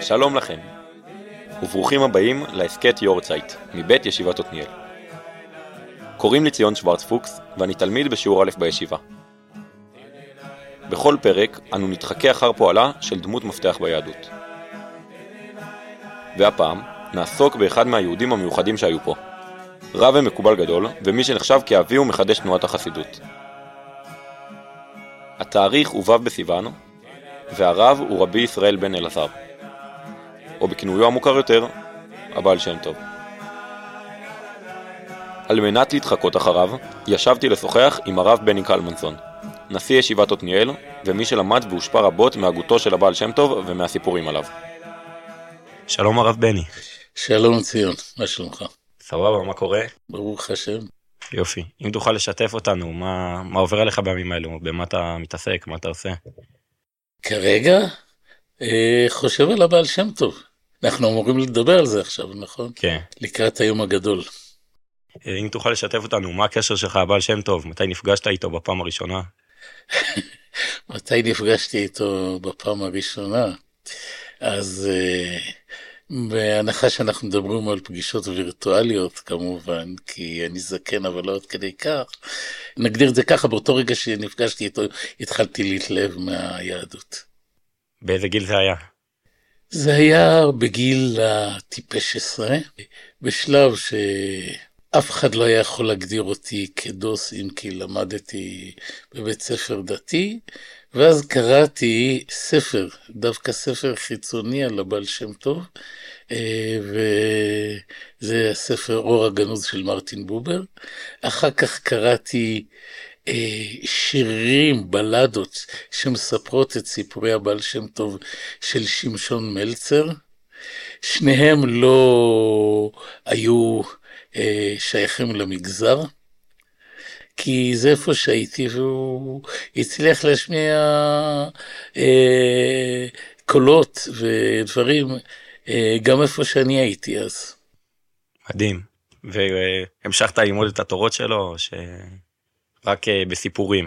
שלום לכם, וברוכים הבאים להסכת יורצייט, מבית ישיבת עתניאל. קוראים לי ציון שוורץ פוקס, ואני תלמיד בשיעור א' בישיבה. בכל פרק אנו נתחכה אחר פועלה של דמות מפתח ביהדות. והפעם נעסוק באחד מהיהודים המיוחדים שהיו פה, רב ומקובל גדול, ומי שנחשב כאבי ומחדש תנועת החסידות. התאריך הוא ו' בסיוון, והרב הוא רבי ישראל בן אלעזר, או בכינויו המוכר יותר, הבעל שם טוב. על מנת להתחקות אחריו, ישבתי לשוחח עם הרב בני קלמנסון, נשיא ישיבת עתניאל, ומי שלמד והושפע רבות מהגותו של הבעל שם טוב ומהסיפורים עליו. שלום הרב בני. שלום ציון, מה שלומך? סבבה, מה קורה? ברוך השם. יופי, אם תוכל לשתף אותנו, מה עובר עליך בימים האלו, במה אתה מתעסק, מה אתה עושה? כרגע חושב על הבעל שם טוב. אנחנו אמורים לדבר על זה עכשיו, נכון? כן. לקראת היום הגדול. אם תוכל לשתף אותנו, מה הקשר שלך הבעל שם טוב? מתי נפגשת איתו בפעם הראשונה? מתי נפגשתי איתו בפעם הראשונה? אז בהנחה שאנחנו מדברים על פגישות וירטואליות כמובן, כי אני זקן אבל לא עד כדי כך, נגדיר את זה ככה, באותו רגע שנפגשתי איתו התחלתי להתלהב מהיהדות. באיזה גיל זה היה? זה היה בגיל הטיפש 10, בשלב שאף אחד לא היה יכול להגדיר אותי כדוס, אם כי למדתי בבית ספר דתי, ואז קראתי ספר, דווקא ספר חיצוני על הבעל שם טוב, וזה הספר אור הגנוז של מרטין בובר. אחר כך קראתי שירים, בלדות, שמספרות את סיפורי הבעל שם טוב של שמשון מלצר. שניהם לא היו שייכים למגזר, כי זה איפה שהייתי, והוא הצליח להשמיע קולות ודברים, גם איפה שאני הייתי אז. מדהים. והמשכת ללמוד את התורות שלו, רק בסיפורים?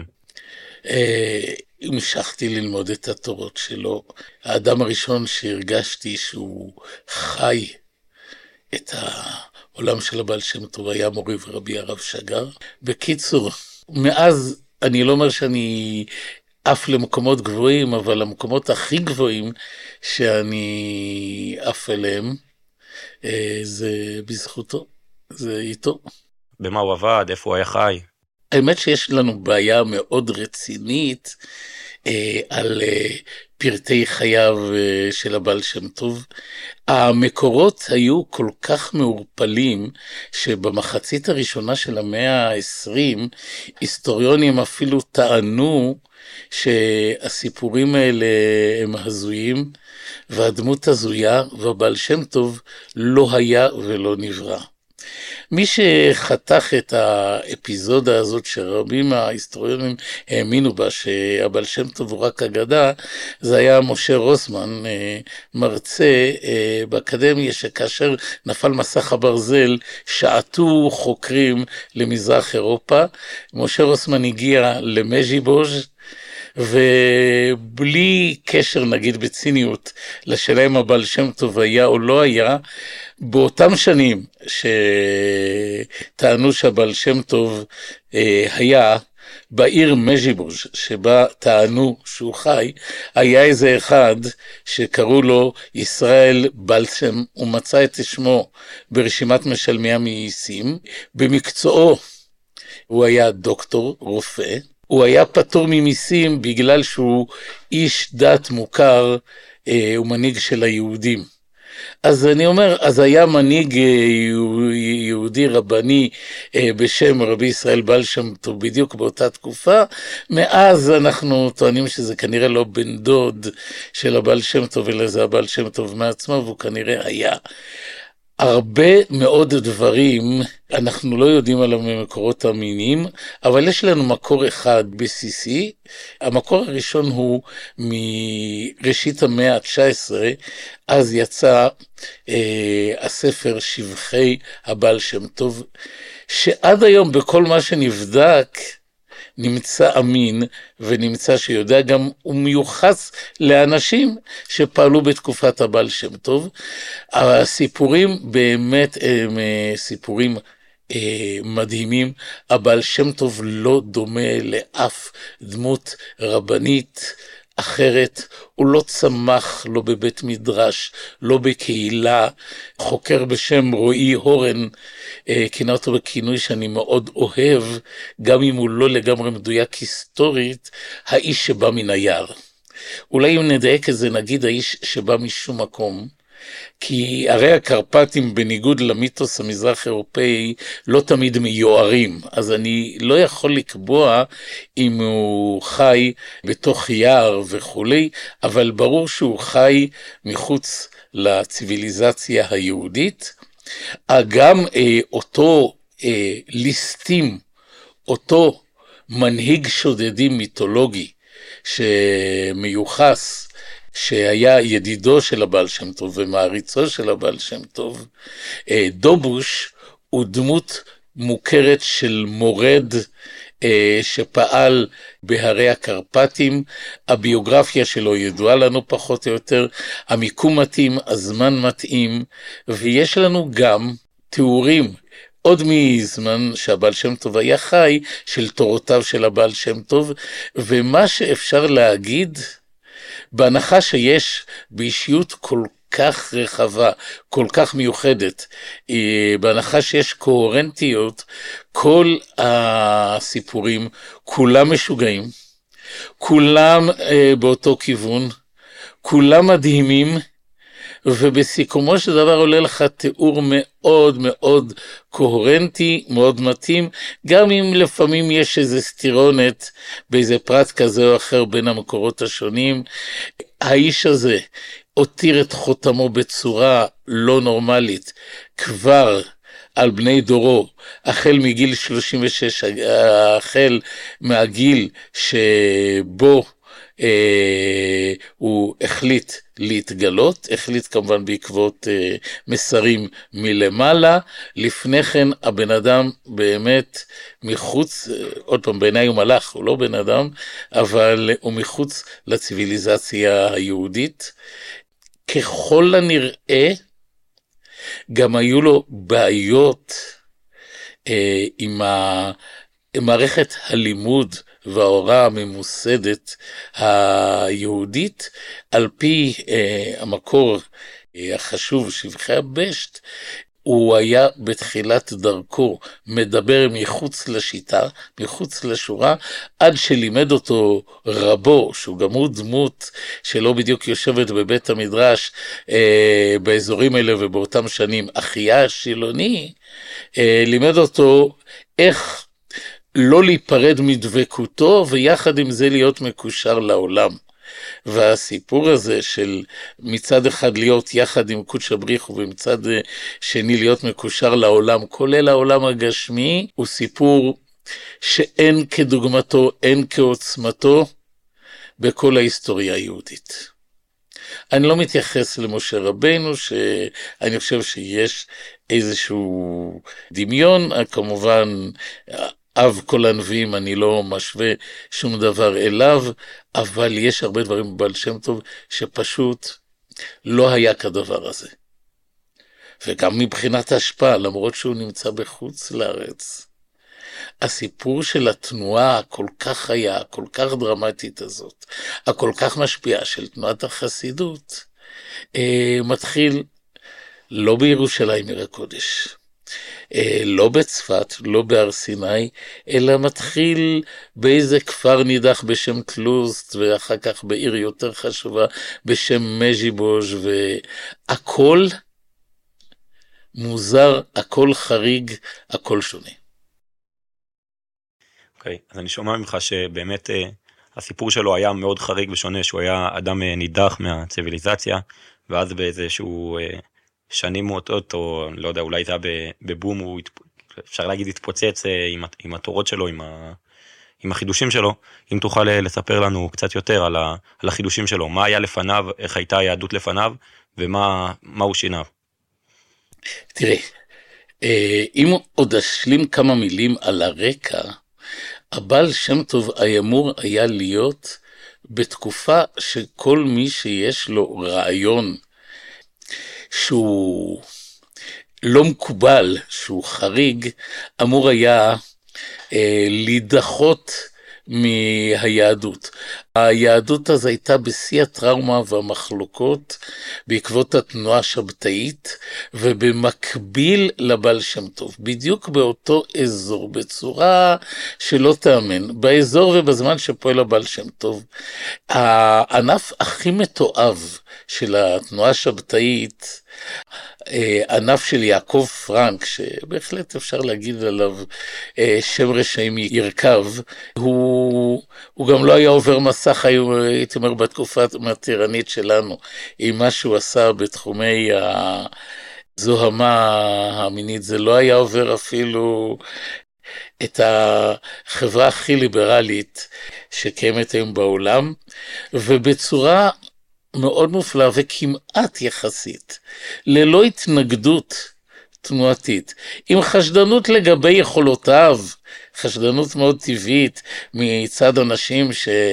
המשכתי ללמוד את התורות שלו. האדם הראשון שהרגשתי שהוא חי את העולם של הבעל שם טוב היה מורי ורבי הרב שגר. בקיצור, מאז אני לא אומר שאני עף למקומות גבוהים, אבל המקומות הכי גבוהים שאני עף אליהם, זה בזכותו, זה איתו. במה הוא עבד? איפה הוא היה חי? האמת שיש לנו בעיה מאוד רצינית על פרטי חייו של הבעל שם טוב. המקורות היו כל כך מעורפלים, שבמחצית הראשונה של המאה ה-20, היסטוריונים אפילו טענו שהסיפורים האלה הם הזויים, והדמות הזויה, והבעל שם טוב לא היה ולא נברא. מי שחתך את האפיזודה הזאת שרבים ההיסטוריונים האמינו בה שהבעל שם טוב הוא רק אגדה, זה היה משה רוסמן, מרצה באקדמיה, שכאשר נפל מסך הברזל שעטו חוקרים למזרח אירופה. משה רוסמן הגיע למז'יבוז' ובלי קשר נגיד בציניות לשאלה אם הבעל שם טוב היה או לא היה, באותם שנים שטענו שהבעל שם טוב היה בעיר מז'יבוז' שבה טענו שהוא חי, היה איזה אחד שקראו לו ישראל בלסם, הוא מצא את שמו ברשימת משלמי המיסים. במקצועו הוא היה דוקטור, רופא, הוא היה פטור ממיסים בגלל שהוא איש דת מוכר ומנהיג של היהודים. אז אני אומר, אז היה מנהיג יהודי רבני בשם רבי ישראל בעל שם טוב בדיוק באותה תקופה. מאז אנחנו טוענים שזה כנראה לא בן דוד של הבעל שם טוב, אלא זה הבעל שם טוב מעצמו, והוא כנראה היה. הרבה מאוד דברים אנחנו לא יודעים על המקורות המיניים, אבל יש לנו מקור אחד בסיסי. המקור הראשון הוא מראשית המאה ה-19, אז יצא הספר שבחי הבעל שם טוב, שעד היום בכל מה שנבדק נמצא אמין ונמצא שיודע גם, הוא מיוחס לאנשים שפעלו בתקופת הבעל שם טוב. הסיפורים באמת הם סיפורים מדהימים. הבעל שם טוב לא דומה לאף דמות רבנית אחרת, הוא לא צמח, לא בבית מדרש, לא בקהילה. חוקר בשם רועי הורן כינה אותו בכינוי שאני מאוד אוהב, גם אם הוא לא לגמרי מדויק היסטורית, האיש שבא מן היער. אולי אם נדייק את זה, נגיד האיש שבא משום מקום, כי הרי הקרפטים בניגוד למיתוס המזרח אירופאי לא תמיד מיוערים, אז אני לא יכול לקבוע אם הוא חי בתוך יער וכולי, אבל ברור שהוא חי מחוץ לציביליזציה היהודית. גם אותו ליסטים, אותו מנהיג שודדים מיתולוגי שמיוחס, שהיה ידידו של הבעל שם טוב ומעריצו של הבעל שם טוב, דובוש הוא דמות מוכרת של מורד שפעל בהרי הקרפטים. הביוגרפיה שלו ידועה לנו פחות או יותר, המיקום מתאים, הזמן מתאים, ויש לנו גם תיאורים עוד מזמן שהבעל שם טוב היה חי, של תורותיו של הבעל שם טוב, ומה שאפשר להגיד, בהנחה שיש באישיות כל כך רחבה, כל כך מיוחדת, בהנחה שיש קוהרנטיות, כל הסיפורים, כולם משוגעים, כולם באותו כיוון, כולם מדהימים, ובסיכומו של דבר עולה לך תיאור מאוד מאוד קוהרנטי, מאוד מתאים, גם אם לפעמים יש איזה סתירונת באיזה פרט כזה או אחר בין המקורות השונים. האיש הזה הותיר את חותמו בצורה לא נורמלית, כבר על בני דורו, החל מגיל 36, החל מהגיל שבו הוא החליט להתגלות, החליט כמובן בעקבות מסרים מלמעלה. לפני כן הבן אדם באמת מחוץ, עוד פעם בעיניי הוא מלאך, הוא לא בן אדם, אבל הוא מחוץ לציביליזציה היהודית. ככל הנראה גם היו לו בעיות עם מערכת הלימוד וההוראה הממוסדת היהודית. על פי המקור החשוב שבחי הבשט, הוא היה בתחילת דרכו מדבר מחוץ לשיטה, מחוץ לשורה, עד שלימד אותו רבו, שהוא גם הוא דמות שלא בדיוק יושבת בבית המדרש באזורים האלה ובאותם שנים, אחיה השילוני, לימד אותו איך לא להיפרד מדבקותו, ויחד עם זה להיות מקושר לעולם. והסיפור הזה של מצד אחד להיות יחד עם קודש הבריך, ומצד שני להיות מקושר לעולם, כולל העולם הגשמי, הוא סיפור שאין כדוגמתו, אין כעוצמתו בכל ההיסטוריה היהודית. אני לא מתייחס למשה רבינו, שאני חושב שיש איזשהו דמיון, כמובן אב כל הנביאים, אני לא משווה שום דבר אליו, אבל יש הרבה דברים בבעל שם טוב שפשוט לא היה כדבר הזה. וגם מבחינת השפעה, למרות שהוא נמצא בחוץ לארץ, הסיפור של התנועה הכל כך חיה, הכל כך דרמטית הזאת, הכל כך משפיעה של תנועת החסידות, מתחיל לא בירושלים עיר הקודש, לא בצפת, לא בהר סיני, אלא מתחיל באיזה כפר נידח בשם טלוסט, ואחר כך בעיר יותר חשובה בשם מז'יבוז', והכל מוזר, הכל חריג, הכל שונה. אוקיי, אז אני שומע ממך שבאמת הסיפור שלו היה מאוד חריג ושונה, שהוא היה אדם נידח מהציביליזציה, ואז באיזשהו שנים מועטות, או לא יודע, אולי זה היה בבום, הוא אפשר להגיד התפוצץ עם התורות שלו, עם החידושים שלו. אם תוכל לספר לנו קצת יותר על החידושים שלו, מה היה לפניו, איך הייתה היהדות לפניו, ומה הוא שינה. תראה, אם עוד אשלים כמה מילים על הרקע, הבעל שם טוב אמור היה להיות בתקופה שכל מי שיש לו רעיון שהוא לא מקובל, שהוא חריג, אמור היה להידחות מהיהדות. היהדות אז הייתה בשיא הטראומה והמחלוקות בעקבות התנועה השבתאית, ובמקביל לבעל שם טוב, בדיוק באותו אזור, בצורה שלא תאמן, באזור ובזמן שפועל הבעל שם טוב. הענף הכי מתועב של התנועה השבתאית, ענף של יעקב פרנק, שבהחלט אפשר להגיד עליו שם רשעים ירכב, הוא גם לא היה עובר מסך, הייתי אומר, בתקופה המתירנית שלנו, עם מה שהוא עשה בתחומי הזוהמה המינית, זה לא היה עובר אפילו את החברה הכי ליברלית שקיימת היום בעולם, ובצורה מאוד מופלא וכמעט יחסית, ללא התנגדות תנועתית, עם חשדנות לגבי יכולותיו, חשדנות מאוד טבעית מצד אנשים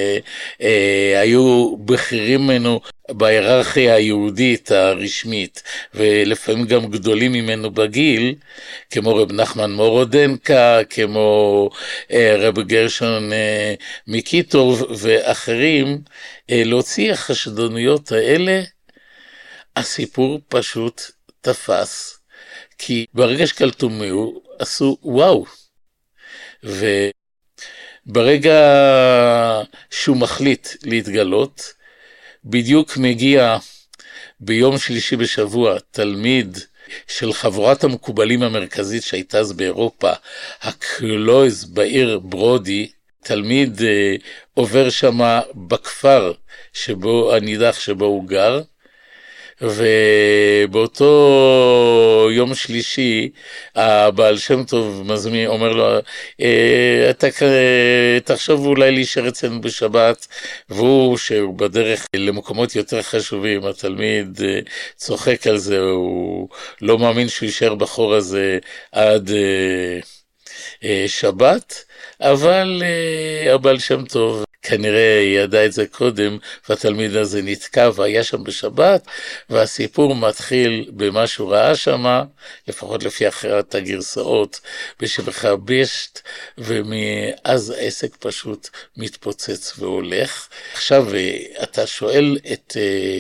שהיו בכירים ממנו בהיררכיה היהודית הרשמית, ולפעמים גם גדולים ממנו בגיל, כמו רב נחמן מורודנקה, כמו רב גרשון מקיטוב ואחרים. להוציא החשדנויות האלה, הסיפור פשוט תפס, כי ברגע שקלטו מיהו, עשו וואו. וברגע שהוא מחליט להתגלות, בדיוק מגיע ביום שלישי בשבוע תלמיד של חבורת המקובלים המרכזית שהייתה אז באירופה, הקלויז בעיר ברודי, תלמיד עובר שם בכפר שבו, הנידח שבו הוא גר, ובאותו יום שלישי הבעל שם טוב מזמין, אומר לו, אתה תחשוב אולי להישאר אצלנו בשבת, והוא שהוא בדרך למקומות יותר חשובים, התלמיד צוחק על זה, הוא לא מאמין שהוא יישאר בחור הזה עד שבת, אבל הבעל שם טוב כנראה ידע את זה קודם, והתלמיד הזה נתקע והיה שם בשבת, והסיפור מתחיל במה שהוא ראה שם, לפחות לפי אחרת הגרסאות, בשבחבשת, ומאז העסק פשוט מתפוצץ והולך. עכשיו אתה שואל את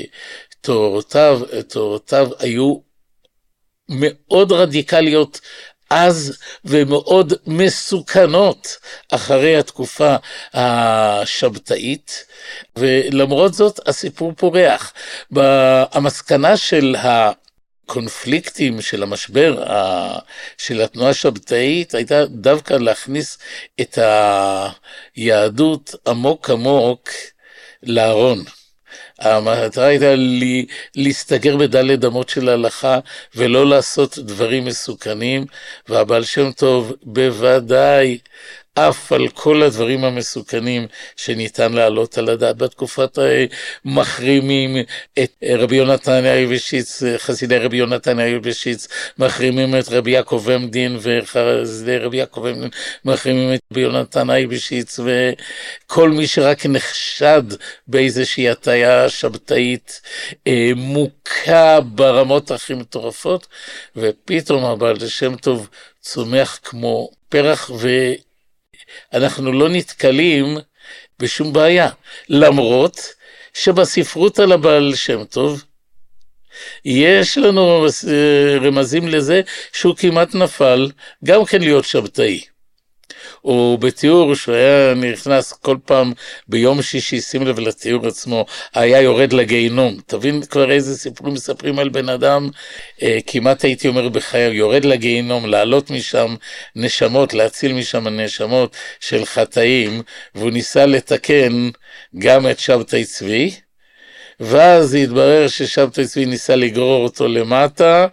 תורותיו היו מאוד רדיקליות, אז ומאוד מסוכנות אחרי התקופה השבתאית, ולמרות זאת הסיפור פורח. המסקנה של הקונפליקטים, של המשבר של התנועה השבתאית, הייתה דווקא להכניס את היהדות עמוק עמוק לארון. המטרה הייתה להסתגר בדלת אמות של ההלכה ולא לעשות דברים מסוכנים, והבעל שם טוב בוודאי אף על כל הדברים המסוכנים שניתן להעלות על הדעת. בתקופת מחרימים את רבי יונתן אייבשיץ, חסידי רבי יונתן אייבשיץ, מחרימים את רבי יעקב עמדין, וחסידי רבי יעקב עמדין מחרימים את רבי יונתן אייבשיץ, וכל מי שרק נחשד באיזושהי הטיה שבתאית מוכה ברמות הכי מטורפות, ופתאום הבעל שם טוב צומח כמו פרח, אנחנו לא נתקלים בשום בעיה, למרות שבספרות על הבעל שם טוב יש לנו רמזים לזה שהוא כמעט נפל גם כן להיות שבתאי. הוא בתיאור שהוא היה נכנס כל פעם ביום שישי, שים לב לתיאור עצמו, היה יורד לגיהינום. תבין כבר איזה סיפורים מספרים על בן אדם, כמעט הייתי אומר בחיי, יורד לגיהינום, לעלות משם נשמות, להציל משם נשמות של חטאים, והוא ניסה לתקן גם את שבתאי צבי, ואז התברר ששבתאי צבי ניסה לגרור אותו למטה,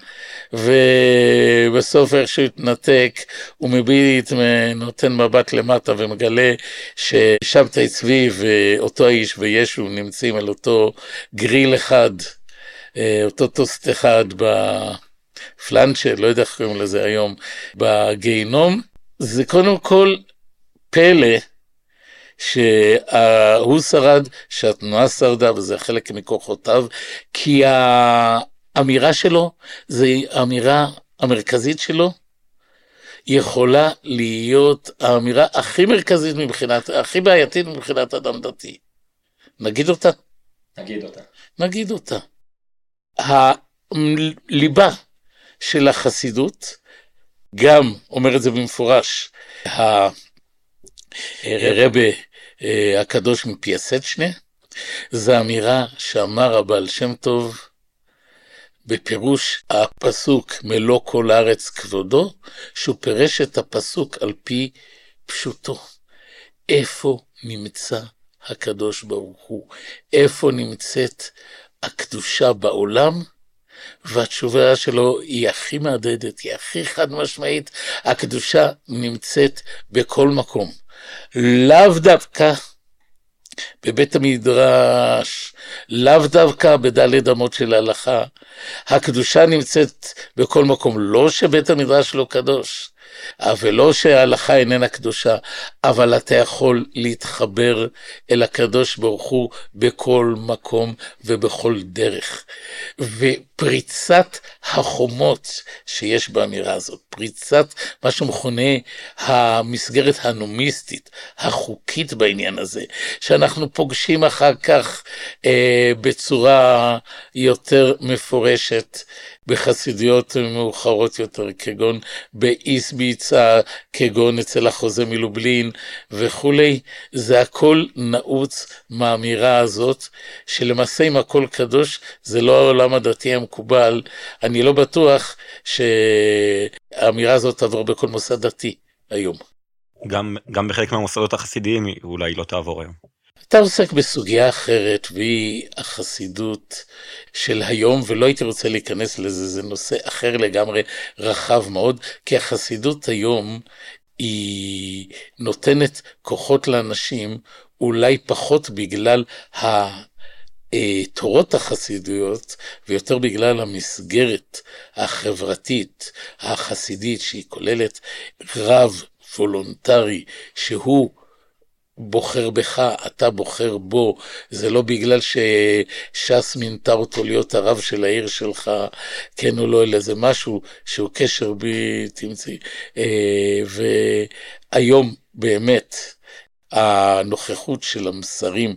ובסוף איכשהו התנתק, הוא מביט, נותן מבט למטה ומגלה ששבתאי צבי ואותו האיש וישו נמצאים על אותו גריל אחד, אותו טוסט אחד בפלנצ'ה, לא יודע איך קוראים לזה היום, בגיהינום. זה קודם כל פלא שהוא שרד, שהתנועה שרדה, וזה חלק מכוחותיו, כי האמירה שלו, זה האמירה המרכזית שלו, יכולה להיות האמירה הכי מרכזית מבחינת, הכי בעייתית מבחינת אדם דתי. נגיד אותה? נגיד אותה. הליבה של החסידות, גם אומר את זה במפורש, הרבה הקדוש מפיאסצ'נה, זה אמירה שאמר הבעל שם טוב, בפירוש הפסוק מלוא כל הארץ כבודו, שהוא פירש את הפסוק על פי פשוטו. איפה נמצא הקדוש ברוך הוא? איפה נמצאת הקדושה בעולם? והתשובה שלו היא הכי מעדדת, היא הכי חד משמעית. הקדושה נמצאת בכל מקום. לאו דווקא בבית המדרש, לאו דווקא בדלת אמות של ההלכה. הקדושה נמצאת בכל מקום, לא שבית המדרש לא קדוש, ולא שההלכה איננה קדושה, אבל אתה יכול להתחבר אל הקדוש ברוך הוא בכל מקום ובכל דרך. ופריצת החומות שיש באמירה הזאת, פריצת מה שמכונה המסגרת הנומיסטית, החוקית בעניין הזה, שאנחנו פוגשים אחר כך בצורה יותר מפורשת בחסידיות מאוחרות יותר, כגון באיס ביצה, כגון אצל החוזה מלובלין וכולי. זה הכל נעוץ מהאמירה הזאת, שלמעשה אם הכל קדוש, זה לא העולם הדתי המקובל. אני לא בטוח שהאמירה הזאת תעבור בכל מוסד דתי היום. גם בחלק מהמוסדות החסידיים היא אולי לא תעבור היום. אתה עוסק בסוגיה אחרת, והיא החסידות של היום, ולא הייתי רוצה להיכנס לזה, זה נושא אחר לגמרי, רחב מאוד, כי החסידות היום היא נותנת כוחות לאנשים, אולי פחות בגלל התורות החסידויות, ויותר בגלל המסגרת החברתית, החסידית, שהיא כוללת רב וולונטרי, שהוא בוחר בך, אתה בוחר בו. זה לא בגלל שש"ס מינתה אותו להיות הרב של העיר שלך, כן או לא, אלא זה משהו שהוא קשר בי, תמצאי. והיום באמת הנוכחות של המסרים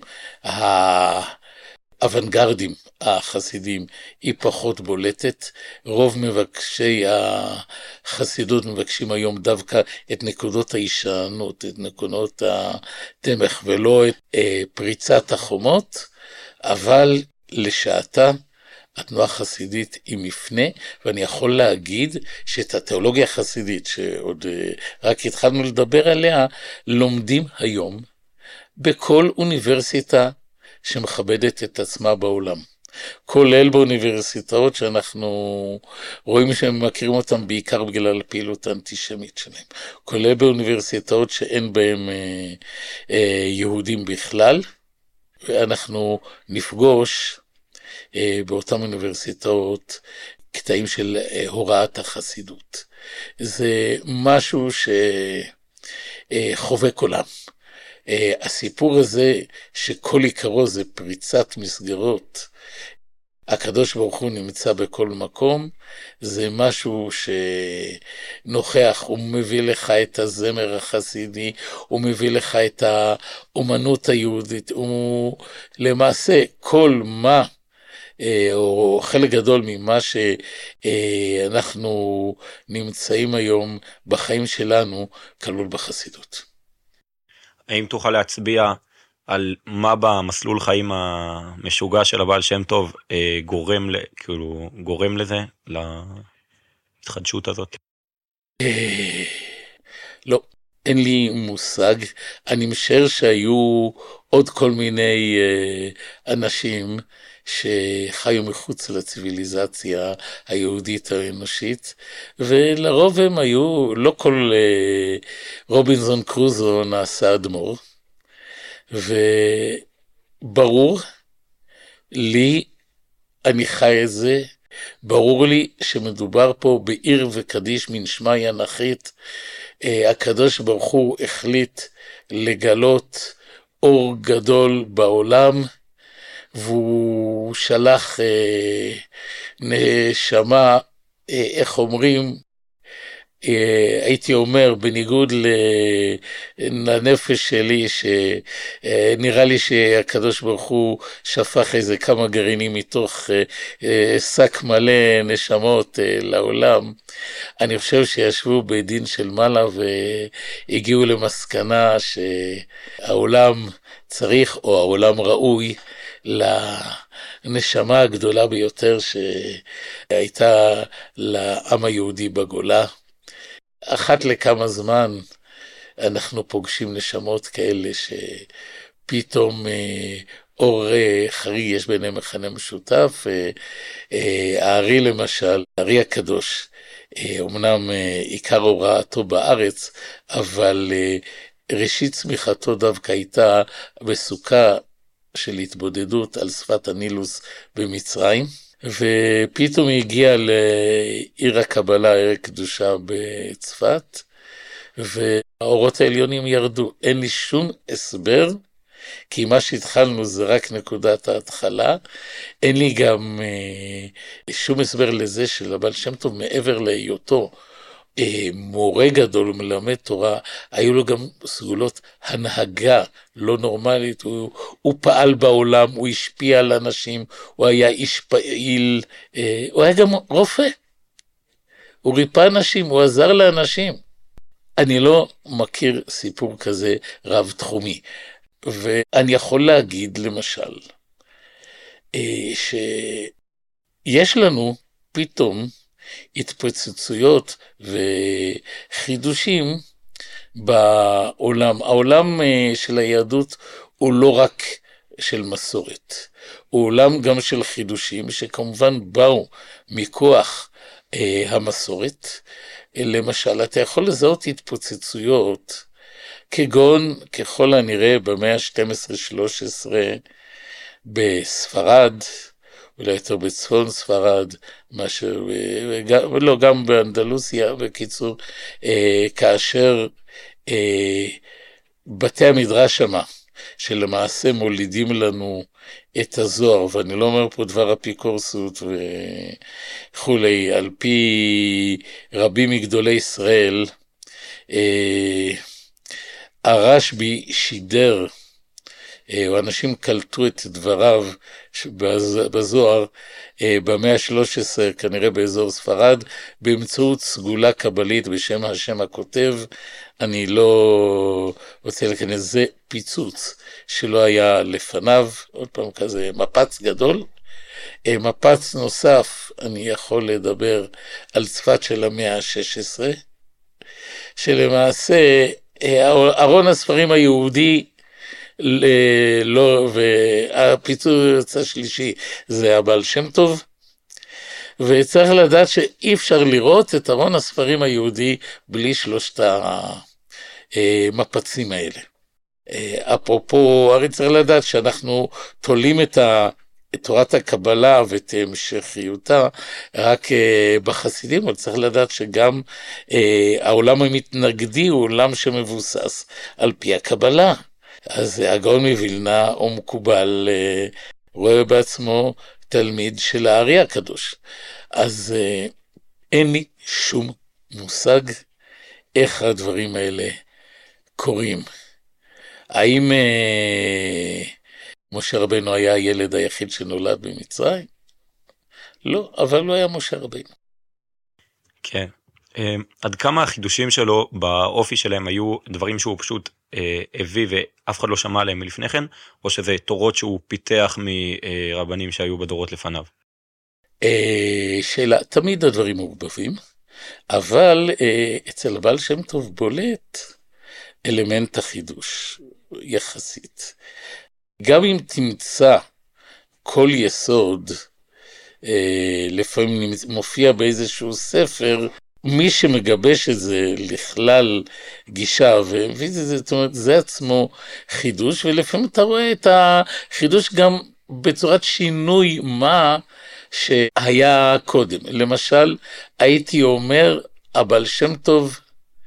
האוונגרדים החסידים היא פחות בולטת. רוב מבקשי החסידות מבקשים היום דווקא את נקודות ההישענות, את נקודות התמך, ולא את פריצת החומות, אבל לשעתה התנועה החסידית היא מפנה, ואני יכול להגיד שאת התיאולוגיה החסידית, שעוד רק התחלנו לדבר עליה, לומדים היום בכל אוניברסיטה שמכבדת את עצמה בעולם. כולל באוניברסיטאות שאנחנו רואים שהם מכירים אותם בעיקר בגלל הפעילות האנטישמית שלהם. כולל באוניברסיטאות שאין בהם יהודים בכלל. אנחנו נפגוש באותן אוניברסיטאות קטעים של הוראת החסידות. זה משהו שחובק עולם. הסיפור הזה שכל עיקרו זה פריצת מסגרות, הקדוש ברוך הוא נמצא בכל מקום, זה משהו שנוכח, הוא מביא לך את הזמר החסידי, הוא מביא לך את האומנות היהודית, הוא למעשה כל מה, או חלק גדול ממה שאנחנו נמצאים היום בחיים שלנו, כלול בחסידות. האם תוכל להצביע על מה במסלול חיים המשוגע של הבעל שם טוב גורם לזה, להתחדשות הזאת? לא, אין לי מושג. אני משער שהיו עוד כל מיני אנשים שחיו מחוץ לציביליזציה היהודית האנושית, ולרוב הם היו, לא כל רובינזון קרוזו נעשה אדמו"ר, וברור לי, אני חי את זה, ברור לי שמדובר פה בעיר וקדיש מן שמיא נחית. הקדוש ברוך הוא החליט לגלות אור גדול בעולם, והוא שלח נשמה, איך אומרים, הייתי אומר, בניגוד לנפש שלי, שנראה לי שהקדוש ברוך הוא שפך איזה כמה גרעינים מתוך שק מלא נשמות לעולם. אני חושב שישבו בדין של מעלה והגיעו למסקנה שהעולם צריך, או העולם ראוי, לנשמה הגדולה ביותר שהייתה לעם היהודי בגולה. אחת לכמה זמן אנחנו פוגשים נשמות כאלה שפתאום אור חריג, יש ביניהם מכנה משותף. הארי למשל, הארי הקדוש, אמנם עיקר הוראתו בארץ, אבל ראשית צמיחתו דווקא הייתה בסוכה של התבודדות על שפת הנילוס במצרים, ופתאום היא הגיעה לעיר הקבלה, עיר הקדושה בצפת, והאורות העליונים ירדו. אין לי שום הסבר, כי מה שהתחלנו זה רק נקודת ההתחלה. אין לי גם שום הסבר לזה שלבעל שם טוב, מעבר להיותו מורה גדול ומלמד תורה, היו לו גם סגולות הנהגה לא נורמלית. הוא פעל בעולם, הוא השפיע על אנשים, הוא היה איש פעיל, הוא היה גם רופא, הוא ריפא אנשים, הוא עזר לאנשים. אני לא מכיר סיפור כזה רב תחומי, ואני יכול להגיד למשל שיש לנו פתאום התפוצצויות וחידושים בעולם. העולם של היהדות הוא לא רק של מסורת, הוא עולם גם של חידושים שכמובן באו מכוח המסורת. למשל, אתה יכול לזהות התפוצצויות כגון, ככל הנראה, במאה ה-12-13 בספרד, אולי יותר בצפון ספרד, גם באנדלוסיה, בקיצור, כאשר בתי המדרש שמה, שלמעשה מולידים לנו את הזוהר, ואני לא אומר פה דבר אפיקורסות וכולי, על פי רבים מגדולי ישראל, הרשב"י שידר, או אנשים קלטו את דבריו בזוהר במאה ה-13, כנראה באזור ספרד, באמצעות סגולה קבלית בשם השם הכותב. אני לא רוצה להיכנס, זה פיצוץ שלא היה לפניו, עוד פעם כזה מפץ גדול. מפץ נוסף, אני יכול לדבר על צפת של המאה ה-16, שלמעשה ארון הספרים היהודי, לא, והפיצוץ השלישי זה הבעל שם טוב, וצריך לדעת שאי אפשר לראות את ארון הספרים היהודי בלי שלושת המפצים האלה. אפרופו, הרי צריך לדעת שאנחנו תולים את תורת הקבלה ואת המשכיותה רק בחסידים, אבל צריך לדעת שגם העולם המתנגדי הוא עולם שמבוסס על פי הקבלה. אז הגאון מווילנה הוא מקובל, רואה בעצמו תלמיד של הארי הקדוש. אז אין לי שום מושג איך הדברים האלה קורים. האם משה רבנו היה הילד היחיד שנולד במצרים? לא, אבל לא היה משה רבנו. כן. עד כמה החידושים שלו באופי שלהם היו דברים שהוא פשוט הביא ואף אחד לא שמע עליהם מלפני כן, או שזה תורות שהוא פיתח מרבנים שהיו בדורות לפניו? שאלה, תמיד הדברים מעורבבים, אבל אצל הבעל שם טוב בולט אלמנט החידוש יחסית. גם אם תמצא כל יסוד, לפעמים מופיע באיזשהו ספר, מי שמגבש את זה לכלל גישה, זאת אומרת, זה עצמו חידוש, ולפעמים אתה רואה את החידוש גם בצורת שינוי מה שהיה קודם. למשל, הייתי אומר, הבעל שם טוב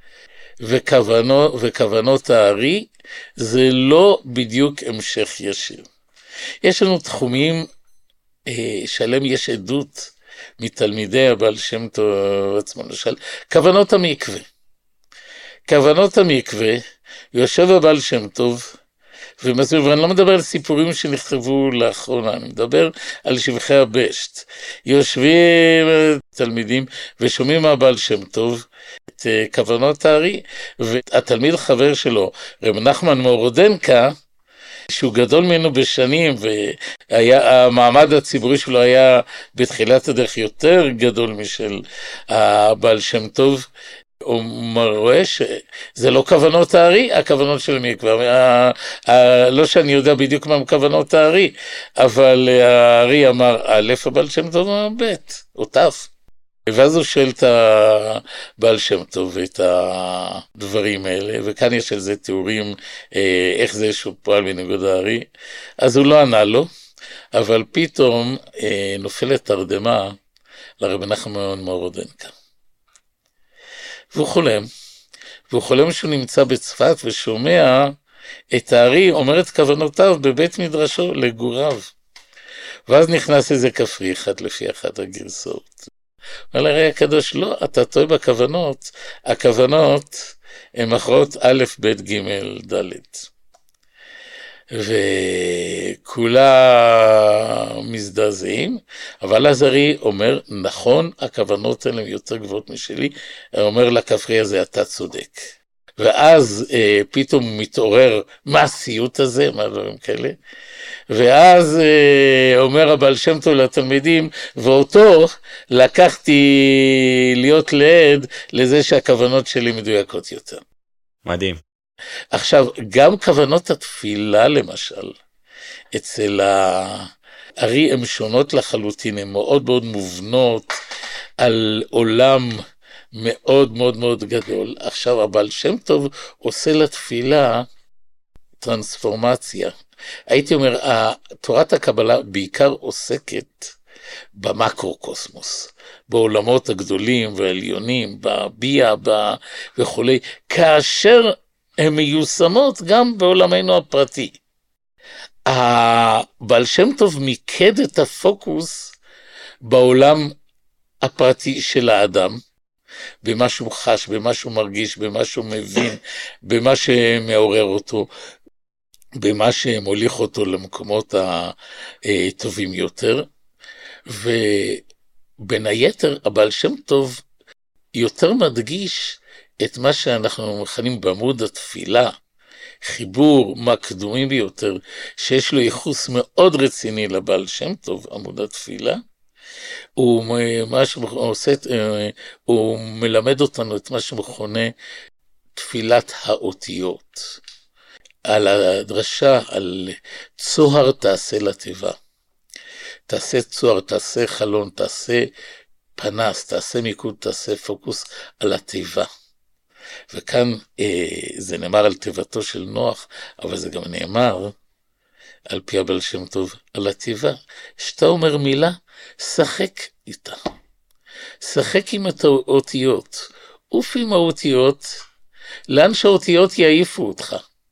וכוונות הארי, זה לא בדיוק המשך ישיר. יש לנו תחומים שלם יש עדות מתלמידי הבעל שם טוב עצמו, למשל, כוונות המקווה. כוונות המקווה, יושב הבעל שם טוב, ומסביר, ואני לא מדבר על סיפורים שנכתבו לאחרונה, אני מדבר על שבחי הבשת. יושבים תלמידים ושומעים מהבעל שם טוב את כוונות הארי, והתלמיד חבר שלו, רב נחמן מאורודנקה, שהוא גדול ממנו בשנים, והמעמד הציבורי שלו היה בתחילת הדרך יותר גדול משל הבעל שם טוב, הוא רואה שזה לא כוונות הארי, הכוונות של המקווה. לא שאני יודע בדיוק מה כוונות הארי, אבל הארי אמר א', הבעל שם טוב אמר ב', או ת'. ואז הוא שואל את הבעל שם טוב את הדברים האלה, וכאן יש על זה תיאורים איך זה שהוא פועל בניגוד הארי. אז הוא לא ענה לו, אבל פתאום נופלת תרדמה לרב נחמן מאורודנקה. והוא חולם שהוא נמצא בצפת ושומע את הארי אומר את כוונותיו בבית מדרשו לגוריו. ואז נכנס איזה כפרי אחד לפי אחת הגרסאות. אומר לראי הקדוש, לא, אתה טועה בכוונות, הכוונות הן אחרות א', ב', ג', ד'. וכולה מזדעזעים, אבל אז הארי אומר, נכון, הכוונות האלה יותר גבוהות משלי, אומר לכפרי הזה, אתה צודק. ואז פתאום הוא מתעורר, מה הסיוט הזה, מה דברים כאלה, ואז אומר הבעל שם טוב לתלמידים, ואותו לקחתי להיות לעד לזה שהכוונות שלי מדויקות יותר. מדהים. עכשיו, גם כוונות התפילה למשל, אצל הארי הן שונות לחלוטין, הן מאוד מאוד מובנות על עולם מאוד מאוד מאוד גדול. עכשיו, הבעל שם טוב עושה לתפילה טרנספורמציה. הייתי אומר, תורת הקבלה בעיקר עוסקת במקרו-קוסמוס, בעולמות הגדולים והעליונים, בביאה וכו', כאשר הן מיושמות גם בעולמנו הפרטי. הבעל שם טוב מיקד את הפוקוס בעולם הפרטי של האדם, במה שהוא חש, במה שהוא מרגיש, במה שהוא מבין, במה שמעורר אותו, במה שמוליך אותו למקומות הטובים יותר, ובין היתר הבעל שם טוב יותר מדגיש את מה שאנחנו מכנים בעמוד התפילה, חיבור מהקדומי ביותר, שיש לו ייחוס מאוד רציני לבעל שם טוב, עמוד התפילה, הוא מלמד אותנו את מה שמכונה תפילת האותיות, על הדרשה, על צוהר תעשה לטבע, תעשה צוהר, תעשה חלון, תעשה פנס, תעשה מיקוד, תעשה פוקוס על הטבע. וכאן זה נאמר על טבעתו של נוח, אבל זה גם נאמר על פי הבעל שם טוב על הטבע. שאתה אומר מילה, שחק איתה, שחק עם האותיות, אוף עם האותיות, לאן שהאותיות יעיפו אותך.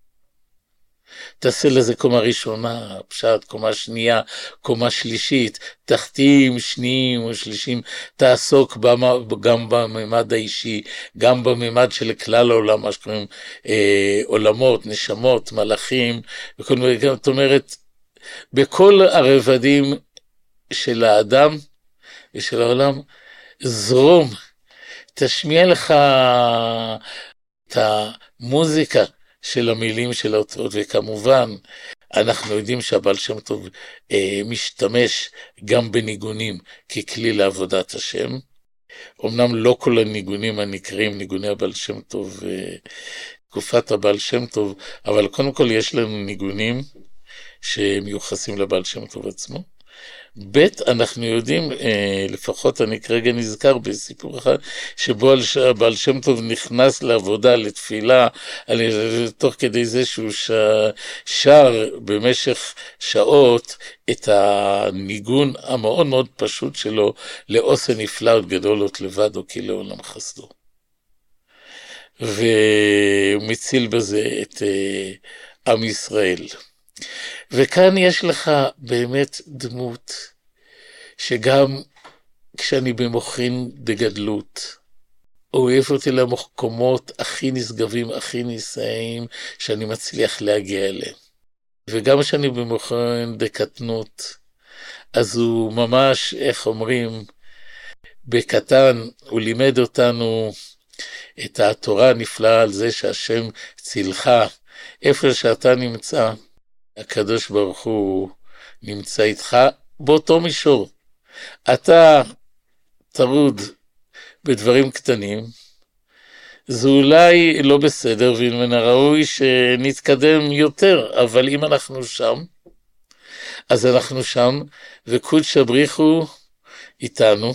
תעשה לזה קומה ראשונה, פשט, קומה שנייה, קומה שלישית, תחתים, שניים או שלישים, תעסוק גם בממד האישי, גם בממד של כלל העולם, מה שקוראים עולמות, נשמות, מלאכים, זאת אומרת, בכל הרבדים של האדם ושל העולם, זרום, תשמיע לך את המוזיקה, של המילים של האותיות, וכמובן אנחנו יודעים שהבעל שם טוב משתמש גם בניגונים ככלי לעבודת השם. אמנם לא כל הניגונים הנקראים ניגוני הבעל שם טוב תקופת הבעל שם טוב, אבל קודם כל יש לנו ניגונים שמיוחסים לבעל שם טוב עצמו, ב' אנחנו יודעים, לפחות אני כרגע נזכר בסיפור אחד, שבו הבעל שם טוב נכנס לעבודה, לתפילה, תוך כדי זה שהוא שר במשך שעות את הניגון המאוד מאוד פשוט שלו, לעושה נפלאות גדולות לבדו כי לעולם חסדו. והוא מציל בזה את עם ישראל. וכאן יש לך באמת דמות שגם כשאני במוחין דגדלות, אוהב אותי למקומות הכי נשגבים, הכי נישאים, שאני מצליח להגיע אליהם. וגם כשאני במוחין דקטנות, אז הוא ממש, איך אומרים, בקטן, הוא לימד אותנו את התורה הנפלאה על זה שהשם צילך, איפה שאתה נמצא, הקדוש ברוך הוא נמצא איתך באותו מישור. אתה טרוד בדברים קטנים, זה אולי לא בסדר, ומן הראוי שנתקדם יותר, אבל אם אנחנו שם, אז אנחנו שם, וקודש בריחו איתנו,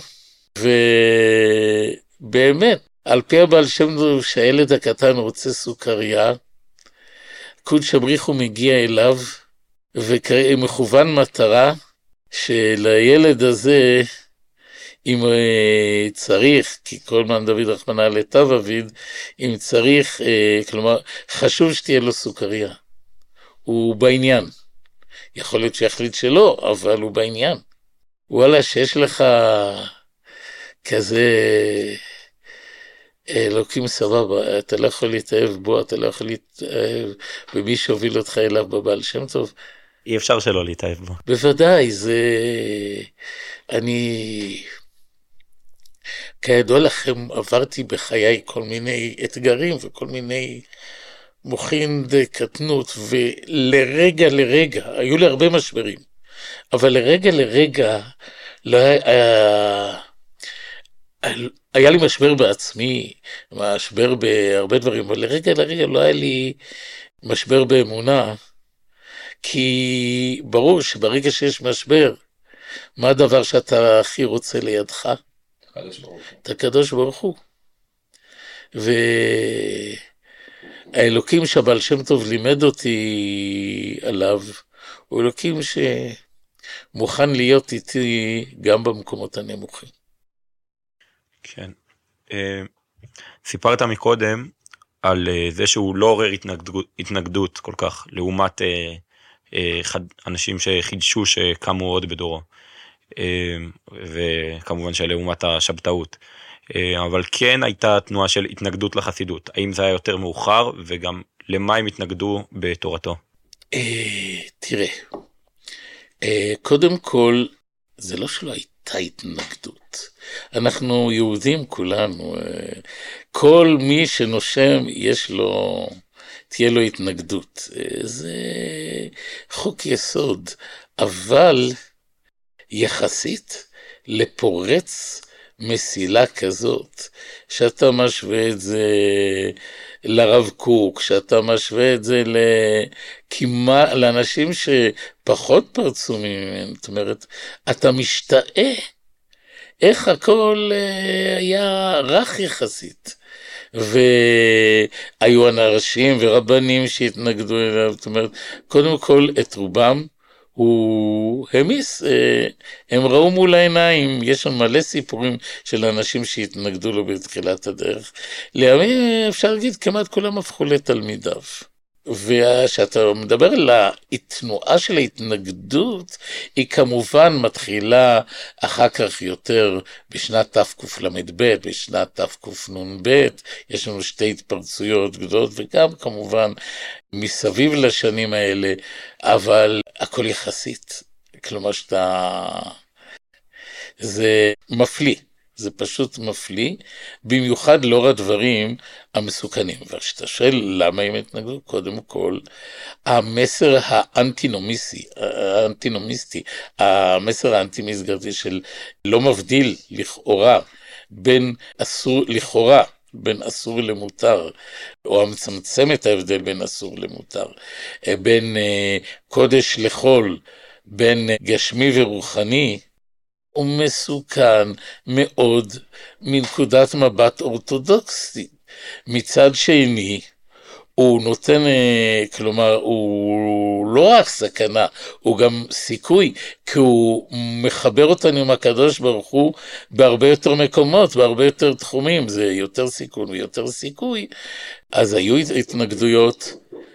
ובאמת, על פי הבעל שם טוב שהילד הקטן רוצה סוכריה, קודש בריחו מגיע אליו, ומכוון מטרה שלילד הזה, אם צריך, כי כל מן דוד רחמנא לטב אביד, אם צריך, כלומר, חשוב שתהיה לו סוכריה. הוא בעניין. יכול להיות שיחליט שלא, אבל הוא בעניין. וואלה, שיש לך כזה אלוקים סבבה, אתה לא יכול להתאהב בו, אתה לא יכול להתאהב במי שהוביל אותך אליו בבעל שם טוב. אי אפשר שלא להתאהב בו. בוודאי, אני, כידוע לכם, עברתי בחיי כל מיני אתגרים וכל מיני מוחין דקטנות, ולרגע לרגע, היו לי הרבה משברים, אבל לרגע לרגע, לא היה לי משבר בעצמי, משבר בהרבה דברים, אבל לרגע לרגע לא היה לי משבר באמונה, כי ברור שברגע שיש משבר, מה הדבר שאתה הכי רוצה לידך? את הקדוש ברוך הוא. והאלוקים שהבעל שם טוב לימד אותי עליו, הוא אלוקים שמוכן להיות איתי גם במקומות הנמוכים. כן. סיפרת מקודם על זה שהוא לא עורר התנגדות כל כך, לעומת אנשים שחידשו שקמו עוד בדורו, וכמובן שלעומת השבתאות. אבל כן הייתה תנועה של התנגדות לחסידות. האם זה היה יותר מאוחר, וגם למה הם התנגדו בתורתו? תראה, קודם כל, זה לא שלא הייתה התנגדות. אנחנו יהודים כולנו, כל מי שנושם תהיה לו התנגדות. זה חוק יסוד, אבל יחסית לפורץ מסילה כזאת, שאתה משווה את זה לרב קוק, שאתה משווה את זה לאנשים שפחות פרצו ממנו, זאת אומרת, אתה משתאה איך הכל היה רך יחסית, והיו אנשים ורבנים שהתנגדו אליו, זאת אומרת, קודם כל את רובם הוא המיס, הם ראו מול העיניים, יש שם מלא סיפורים של אנשים שהתנגדו לו בתחילת הדרך, לימים אפשר להגיד כמעט כולם הפכו לתלמידיו. ושאתה מדבר על התנועה של ההתנגדות, היא כמובן מתחילה אחר כך יותר בשנת תקל"ב, בשנת תקנ"ב, יש לנו שתי התפרצויות גדולות, וגם כמובן מסביב לשנים האלה, אבל הכל יחסית, כלומר זה מפליא. זה פשוט מפליא, במיוחד לאור הדברים המסוכנים. וכשאתה למה הם התנגדו? קודם כל, המסר האנטינומיסטי, המסר האנטי-מסגרתי של לא מבדיל לכאורה בין אסור למותר, או המצמצם את ההבדל בין אסור למותר, בין קודש לחול, בין גשמי ורוחני, הוא מסוכן מאוד מנקודת מבט אורתודוקסית. מצד שני, הוא נותן, כלומר, הוא לא רק סכנה, הוא גם סיכוי, כי הוא מחבר אותנו עם הקדוש ברוך הוא בהרבה יותר מקומות, בהרבה יותר תחומים, זה יותר סיכון ויותר סיכוי. אז היו התנגדויות,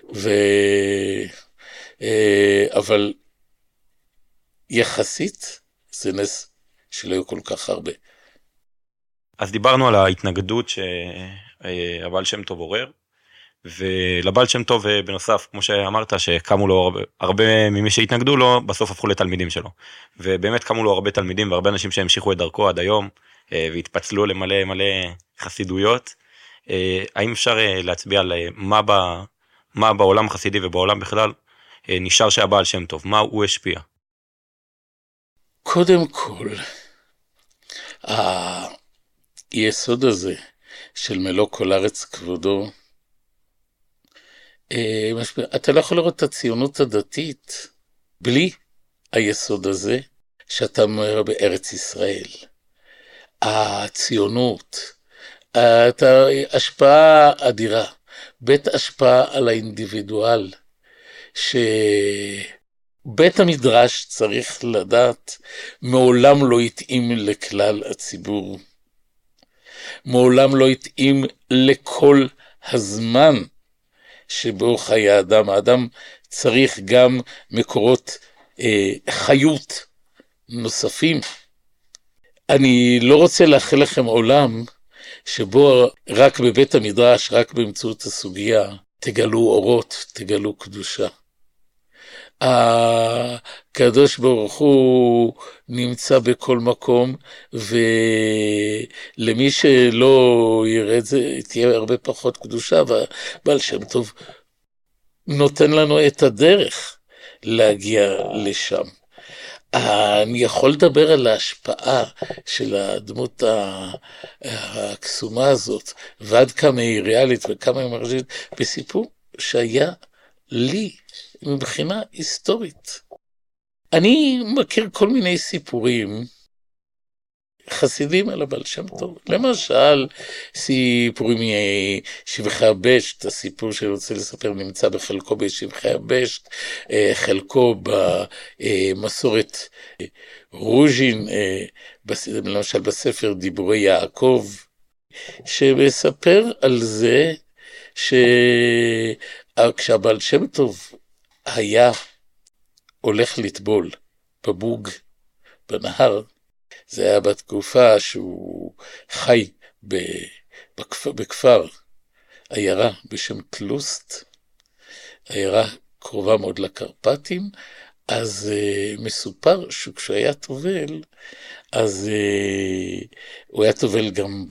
אבל יחסית זה נס שלא היו כל כך הרבה. אז דיברנו על ההתנגדות שהבעל שם טוב עורר, ולבעל שם טוב בנוסף, כמו שאמרת, שקמו לו הרבה ממי שהתנגדו לו, בסוף הפכו לתלמידים שלו. ובאמת קמו לו הרבה תלמידים, והרבה אנשים שהמשיכו את דרכו עד היום, והתפצלו למלא מלא חסידויות. האם אפשר להצביע על מה בעולם החסידי ובעולם בכלל נשאר שהבעל שם טוב, מה הוא השפיע? קודם כל, היסוד הזה של מלוא כל ארץ כבודו, אתה לא יכול לראות את הציונות הדתית בלי היסוד הזה שאתה אומר בארץ ישראל. הציונות, השפעה אדירה, בית השפעה על האינדיבידואל, שבית המדרש צריך לדעת, מעולם לא התאים לכלל הציבור, מעולם לא התאים לכל הזמן שבו חיי האדם. האדם צריך גם מקורות חיות נוספים. אני לא רוצה לאחל לכם עולם שבו רק בבית המדרש, רק באמצעות הסוגיה, תגלו אורות, תגלו קדושה. הקדוש ברוך הוא נמצא בכל מקום, ולמי שלא יראה את זה, תהיה הרבה פחות קדושה, והבעל שם טוב נותן לנו את הדרך להגיע לשם. אני יכול לדבר על ההשפעה של הדמות הקסומה הזאת, ועד כמה היא ריאלית וכמה היא מרגשת, בסיפור שהיה לי מבחינה היסטורית. אני מכיר כל מיני סיפורים חסידים על הבעל שם טוב. למשל, סיפורים משבחי הבשת, הסיפור שאני רוצה לספר נמצא בחלקו בשבחי הבשת, חלקו במסורת רוז'ין, למשל בספר דיבורי יעקב, שמספר על זה שכשהבעל שם טוב היה הולך לטבול בבוג, בנהר, זה היה בתקופה שהוא חי בכפר, עיירה בשם טלוסט, עיירה קרובה מאוד לקרפטים. אז מסופר שכשהוא היה טובל, אז הוא היה טובל גם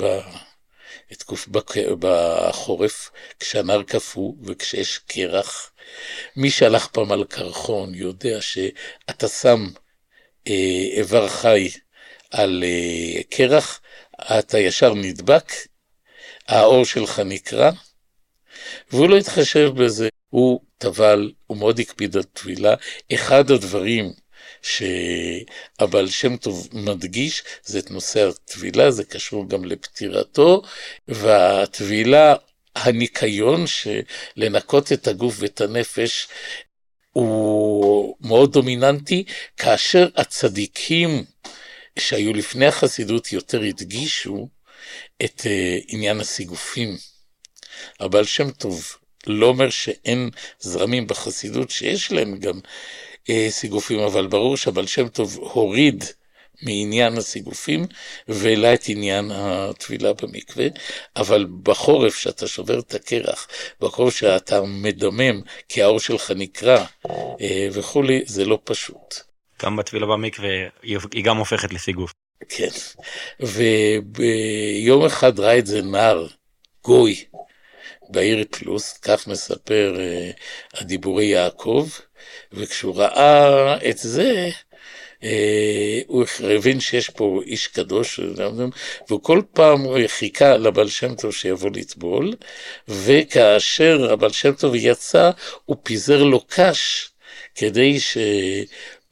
בחורף, כשהנהר קפוא וכשיש קרח. מי שהלך פעם על קרחון יודע שאתה שם איבר חי על קרח, אתה ישר נדבק, האור שלך נקרע, והוא לא התחשב בזה. הוא טבל, הוא מאוד הקפיד על טבילה. אחד הדברים שהבעל שם טוב מדגיש זה את נושא הטבילה, זה קשור גם לפטירתו, והטבילה, הניקיון שלנקות את הגוף ואת הנפש הוא מאוד דומיננטי, כאשר הצדיקים שהיו לפני החסידות יותר הדגישו את עניין הסיגופים. הבעל שם טוב לא אומר שאין זרמים בחסידות שיש להם גם סיגופים, אבל ברור שהבעל שם טוב הוריד מעניין הסיגופים והעלה את עניין הטבילה במקווה. אבל בחורף שאתה שובר את הקרח, בחורף שאתה מדמם כי האור שלך נקרע וכולי, זה לא פשוט. גם בטבילה במקווה היא גם הופכת לסיגוף. כן, וביום אחד ראה את זה נער גוי בעיר טלוסט, כך מספר הדיבורי יעקב, וכשהוא ראה את זה, הוא הבין שיש פה איש קדוש, והוא כל פעם חיכה לבעל שם טוב שיבוא לטבול, וכאשר הבעל שם טוב יצא, הוא פיזר לו קש, כדי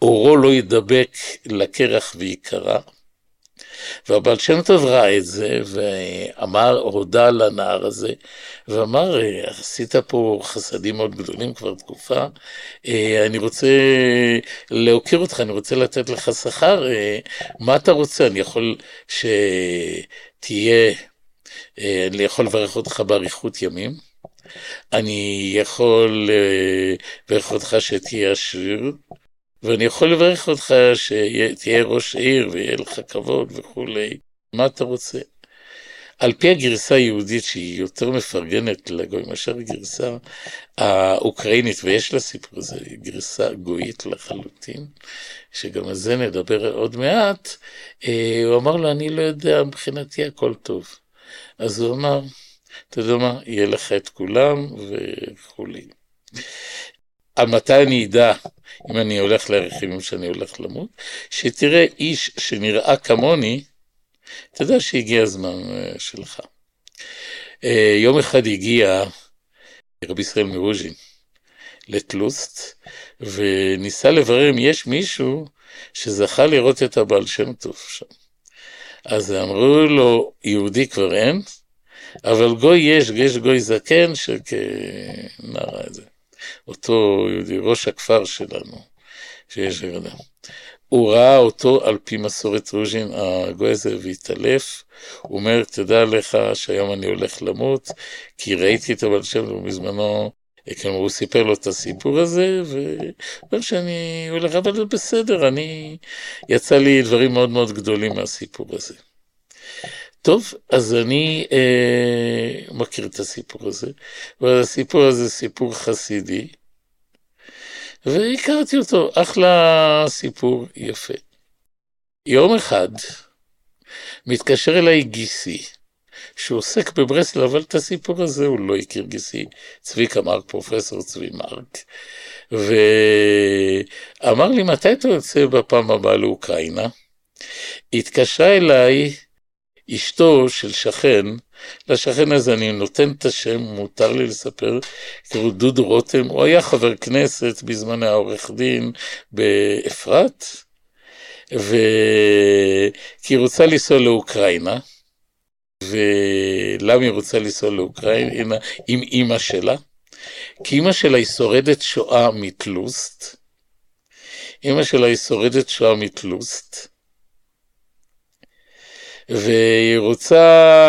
אורו לא ידבק לקרח ויקרא, והבעל שם טוב ראה את זה, ואמר, הודע לנער הזה, ואמר, עשית פה חסדים מאוד גדולים כבר תקופה, אני רוצה להוקיר אותך, אני רוצה לתת לך שכר, מה אתה רוצה? אני יכול שתהיה, אני יכול לברך אותך באריכות ימים, אני יכול לברך אותך שתהיה עשיר, ואני יכול לברך אותך שתהיה ראש עיר ויהיה לך כבוד וכולי. מה אתה רוצה? על פי הגרסה היהודית שהיא יותר מפרגנת לגוי מאשר הגרסה האוקראינית, ויש לה סיפור הזה, גרסה גויית לחלוטין, שגם על זה נדבר עוד מעט, הוא אמר לו, אני לא יודע, מבחינתי הכל טוב. אז הוא אמר, אתה יודע מה, יהיה לך את כולם וכולי. מתי אני אדע, אם אני הולך לרכיבים שאני הולך למות, שתראה איש שנראה כמוני, אתה יודע שהגיע הזמן שלך. יום אחד הגיע רבי ישראל מרוז'ין לטלוסט, וניסה לברר אם יש מישהו שזכה לראות את הבעל שם טוב שם. אז אמרו לו, יהודי כבר אין, אבל גוי יש גוי זקן שכנראה את זה. אותו יהודי, ראש הכפר שלנו, שיש גרדה. הוא ראה אותו על פי מסורת רוז'ין, הגוי הזה והתעלף, הוא אומר, תדע לך שהיום אני הולך למות, כי ראיתי את הבעל שם טוב בזמנו, כלומר הוא סיפר לו את הסיפור הזה, ואומר שאני הולך, אבל בסדר, יצא לי דברים מאוד מאוד גדולים מהסיפור הזה. טוב, אז אני מכיר את הסיפור הזה, והסיפור הזה סיפור חסידי, והכרתי אותו, אחלה סיפור יפה. יום אחד מתקשר אליי גיסי, שהוא עוסק בברסלב, אבל את הסיפור הזה הוא לא הכיר, גיסי, צביקה מרק, פרופסור צבי מרק, ואמר לי, מתי אתה יוצא בפעם הבאה לאוקראינה? התקשרה אליי אשתו של שכן, לשכן הזה אני נותן את השם, מותר לי לספר, קראו דודו רותם, הוא היה חבר כנסת בזמן העורך דין באפרת, כי היא רוצה לנסוע לאוקראינה, ולמה היא רוצה לנסוע לאוקראינה? עם אמא שלה, כי אמא שלה היא שורדת שואה מטלוסט, והיא רוצה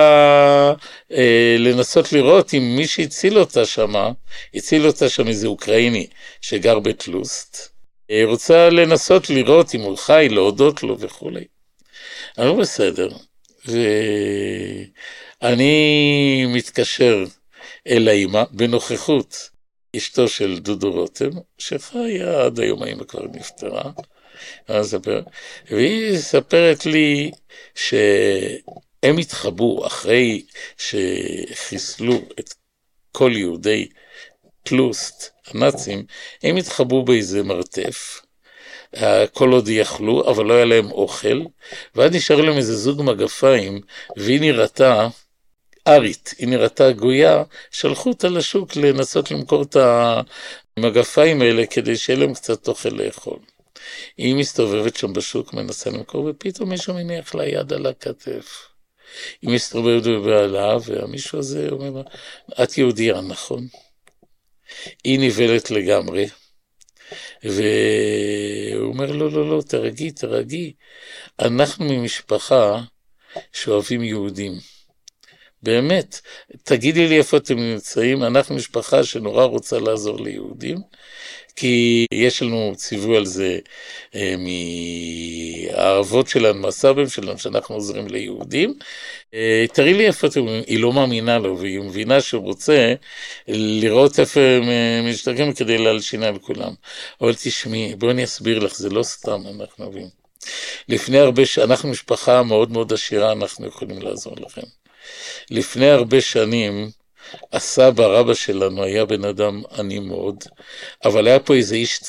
לנסות לראות אם מי שהציל אותה שם איזה אוקראיני שגר בטלוסט, היא רוצה לנסות לראות אם הוא חי, להודות לו וכו'. אני לא בסדר, ואני מתקשר אל האמא בנוכחות אשתו של דודו רותם, שחיה עד היום, האמא כבר נפטרה, והיא ספרת לי שהם התחבאו אחרי שחיסלו את כל יהודי טלוסט, הנאצים, הם התחבאו באיזה מרתף, כל עוד יכלו, אבל לא היה להם אוכל, ועד נשאר להם איזה זוג מגפיים, והיא נראתה ארית, היא נראתה גויה, שלחו אותה לשוק לנסות למכור את המגפיים האלה, כדי שיהיה להם קצת אוכל לאכול. היא מסתובבת שם בשוק, מנסה למכור, ופתאום מישהו מניח לה יד על הכתף. היא מסתובבת בבעלה, והמישהו הזה אומר לה, את יהודייה, נכון? היא נבלת לגמרי, והוא אומר, לא, תרגי, אנחנו ממשפחה שאוהבים יהודים. באמת, תגידי לי איפה אתם נמצאים, אנחנו משפחה שנורא רוצה לעזור ליהודים, כי יש לנו ציווי על זה מהערבות שלנו, מהסבים שלנו, שאנחנו עוזרים ליהודים. תראי לי איפה אתם, היא לא מאמינה לו, והיא מבינה שהוא רוצה לראות איפה הם משתגעים כדי להלשינה לכולם. אבל תשמעי, בואו אני אסביר לך, זה לא סתם, אנחנו מבינים. לפני הרבה אנחנו משפחה מאוד מאוד עשירה, אנחנו יכולים לעזור לכם. לפני הרבה שנים, הסבא רבא שלנו היה בן אדם עני מאוד, אבל היה פה איזה איש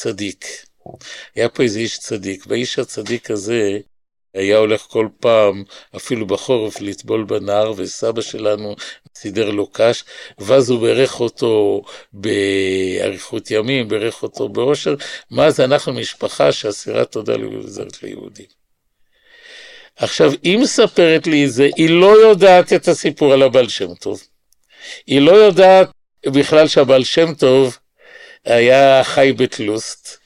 צדיק, והאיש הצדיק הזה היה הולך כל פעם, אפילו בחורף, לטבול בנהר, וסבא שלנו סידר לו קש, ואז הוא ברך אותו באריכות ימים, ברך אותו באושר, מה זה אנחנו משפחה שאסירת תודה לעזרת ליהודים. עכשיו, היא מספרת לי את זה, היא לא יודעת את הסיפור על הבעל שם טוב. היא לא יודעת בכלל שהבעל שם טוב היה חי בתלוסט.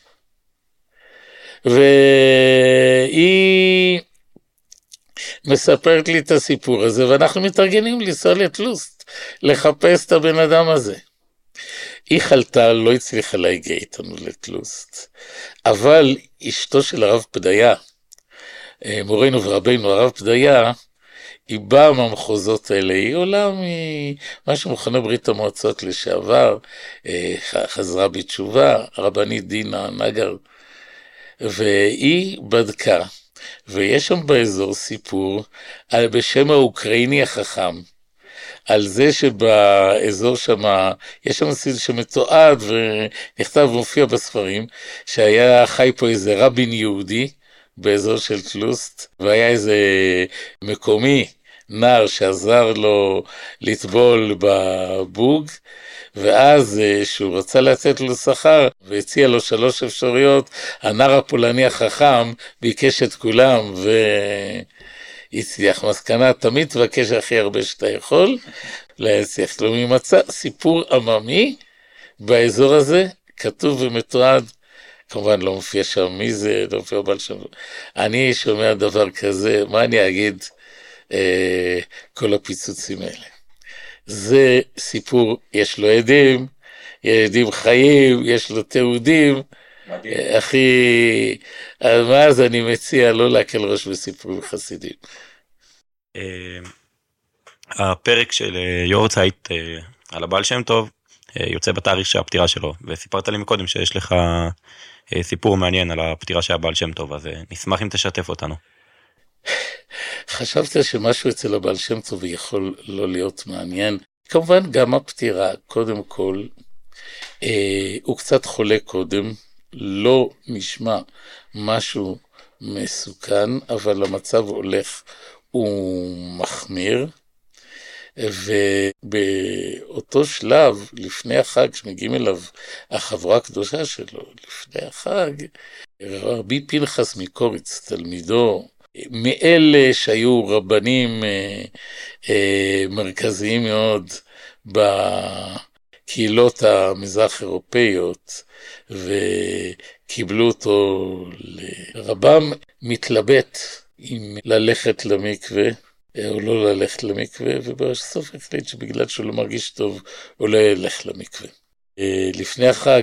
והיא מספרת לי את הסיפור הזה, ואנחנו מתארגנים לנסוע לתלוסט, לחפש את הבן אדם הזה. היא חלתה, לא הצליחה להגיע איתנו לתלוסט, אבל אשתו של הרב פדיה, מורנו ורבינו הרב פדיה, היא באה מהמחוזות האלה, היא עולה ממה שמוכנה ברית המועצות לשעבר, חזרה בתשובה, הרבנית דינה נגר, והיא בדקה, ויש שם באזור סיפור בשם האוקראיני החכם, על זה שבאזור שם, יש שם סיפור שמתועד ונכתב ומופיע בספרים, שהיה חי פה איזה רבין יהודי, באזור של טלוסט, והיה איזה מקומי, נער שעזר לו לטבול בבוג, ואז שהוא רצה לתת לו שכר, והציע לו 3 אפשרויות, הנער הפולני החכם ביקש את כולם, והצליח. מסקנה, תמיד תבקש הכי הרבה שאתה יכול, להצליח. לא ממצא סיפור עממי באזור הזה, כתוב ומתועד, כמובן לא מופיע שם מי זה, לא מופיע בעל שם. אני שומע דבר כזה, מה אני אגיד, כל הפיצוצים האלה. זה סיפור, יש לו עדים, עדים חיים, יש לו תיעודים, הכי, אז אני מציע לא להקל ראש בסיפורים חסידים. הפרק של יורצייט על הבעל שם טוב, יוצא בתאריך שהפטירה שלו, וסיפרת לי מקודם שיש לך סיפור מעניין על הפטירה של הבעל שם טוב, אז נשמח אם תשתף אותנו. חשבתי שמשהו אצל הבעל שם טוב יכול לא להיות מעניין. כמובן גם הפטירה, קודם כל, הוא קצת חולה קודם, לא נשמע משהו מסוכן, אבל המצב הולך, הוא מחמיר, ובאותו שלב, לפני החג, שמגיעים אליו החבורה הקדושה שלו, לפני החג, רבי פנחס מקוריץ, תלמידו, מאלה שהיו רבנים מרכזיים מאוד בקהילות המזרח אירופאיות, וקיבלו אותו לרבם, מתלבט אם ללכת למקווה, או לא ללכת למקווה, ובסוף החליט שבגלל שהוא לא מרגיש טוב, הוא לא ילך למקווה. לפני החג,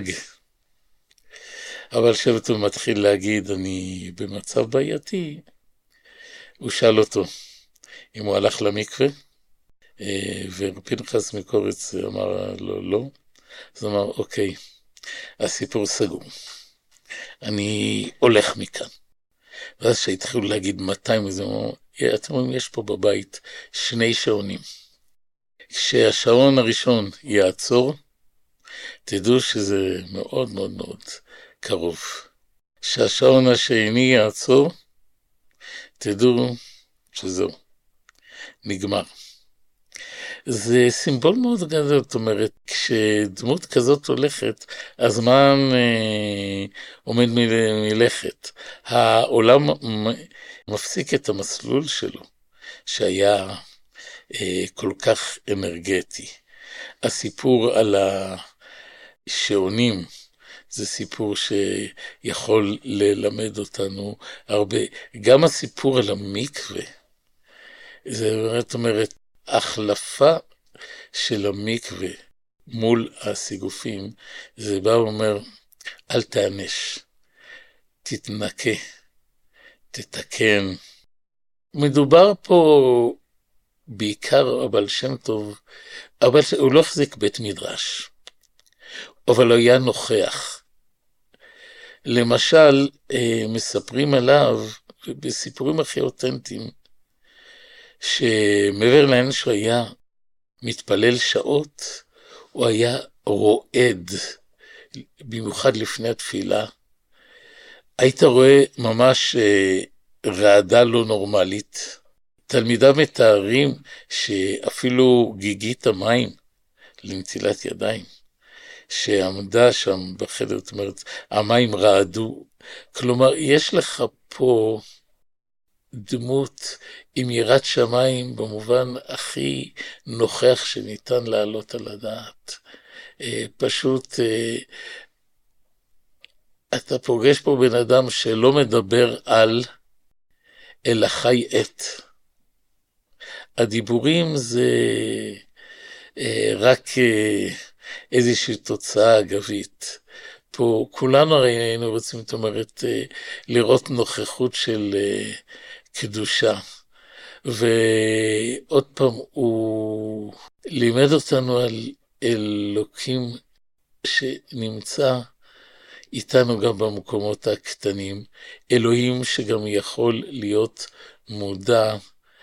אבל שבטו מתחיל להגיד, אני במצב בעייתי, הוא שאל אותו אם הוא הלך למקווה, ופנחס מקוריץ אמר לו לא, אז הוא אמר, אוקיי, הסיפור סגור, אני הולך מכאן. ואז שהתחילו להגיד 200, אז הוא אמר, אתם רואים, יש פה בבית 2 שעונים. כשהשעון הראשון יעצור, תדעו שזה מאוד מאוד מאוד קרוב. כשהשעון השני יעצור, תדעו שזהו, נגמר. זה סימבול מאוד גדול, זאת אומרת, כשדמות כזאת הולכת, הזמן עומד מלכת. העולם מפסיק את המסלול שלו, שהיה כל כך אנרגטי. הסיפור על השעונים, זה סיפור שיכול ללמד אותנו הרבה. גם הסיפור על המקווה, זאת אומרת, החלפה של המקווה מול הסיגופים, זה בא ואומר, אל תענש, תתנקה, תתקן. מדובר פה בעיקר הבעל שם טוב, אבל הוא לא החזיק בית מדרש, אבל הוא היה נוכח. למשל, מספרים עליו, בסיפורים הכי אותנטיים, שמעבר לעניין שהוא היה מתפלל שעות, הוא היה רועד, במיוחד לפני התפילה. היית רואה ממש רעדה לא נורמלית, תלמידיו מתארים שאפילו גיגית המים לנטילת ידיים, שעמדה שם בחדר, זאת אומרת, המים רעדו. כלומר, יש לך פה דמות עם יראת שמיים במובן הכי נוכח שניתן לעלות על הדעת. פשוט אתה פוגש פה בן אדם שלא מדבר על, אלא חי את. הדיבורים זה רק איזושהי תוצאה אגבית. פה כולנו הרי היינו רוצים, זאת אומרת, לראות נוכחות של קדושה. ועוד פעם, הוא לימד אותנו על אלוקים שנמצא איתנו גם במקומות הקטנים, אלוהים שגם יכול להיות מודע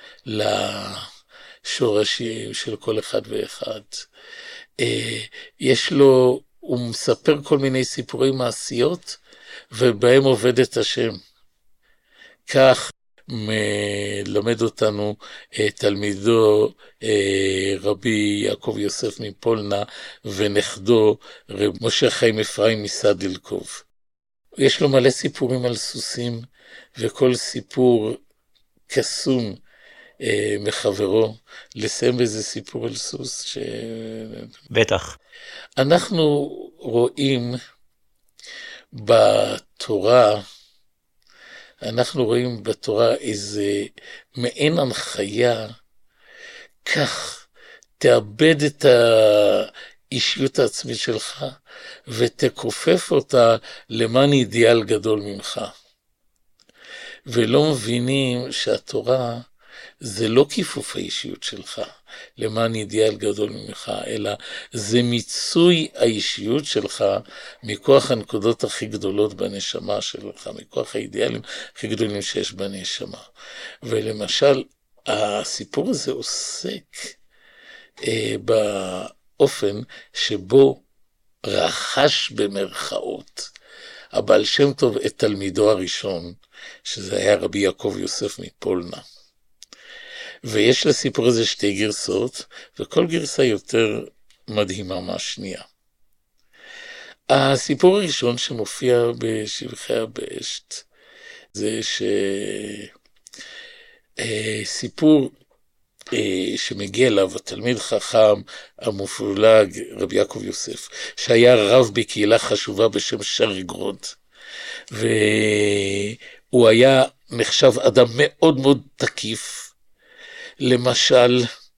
לשורשים של כל אחד ואחד. יש לו, הוא מספר כל מיני סיפורי מעשיות, ובהם עובד את השם. כך מלמד אותנו תלמידו רבי יעקב יוסף מפולנה, ונכדו רב משה חיים אפרים מסדלקוב. יש לו מלא סיפורים על סוסים, וכל סיפור קסום מחברו. לסיים באיזה סיפור על סוס בטח. אנחנו רואים בתורה, איזה מעין הנחיה, כך תאבד את האישיות העצמית שלך, ותכופף אותה למען אידיאל גדול ממך. ולא מבינים שהתורה זה לא כיפוף האישיות שלך למען אידיאל גדול ממך, אלא זה מיצוי האישיות שלך מכוח הנקודות הכי גדולות בנשמה שלך, מכוח האידיאלים הכי גדולים שיש בנשמה. ולמשל, הסיפור הזה עוסק באופן שבו רכש במרכאות הבעל שם טוב את תלמידו הראשון, שזה היה רבי יעקב יוסף מפולנה. ויש לסיפור הזה שתי גרסות, וכל גרסה יותר מדהימה מהשנייה. הסיפור הראשון שמופיע בשבחי הבשת, זה סיפור שמגיע אליו התלמיד חכם המופלג רבי יעקב יוסף, שהיה רב בקהילה חשובה בשם שריגרוד, והוא היה נחשב אדם מאוד מאוד תקיף. למשל,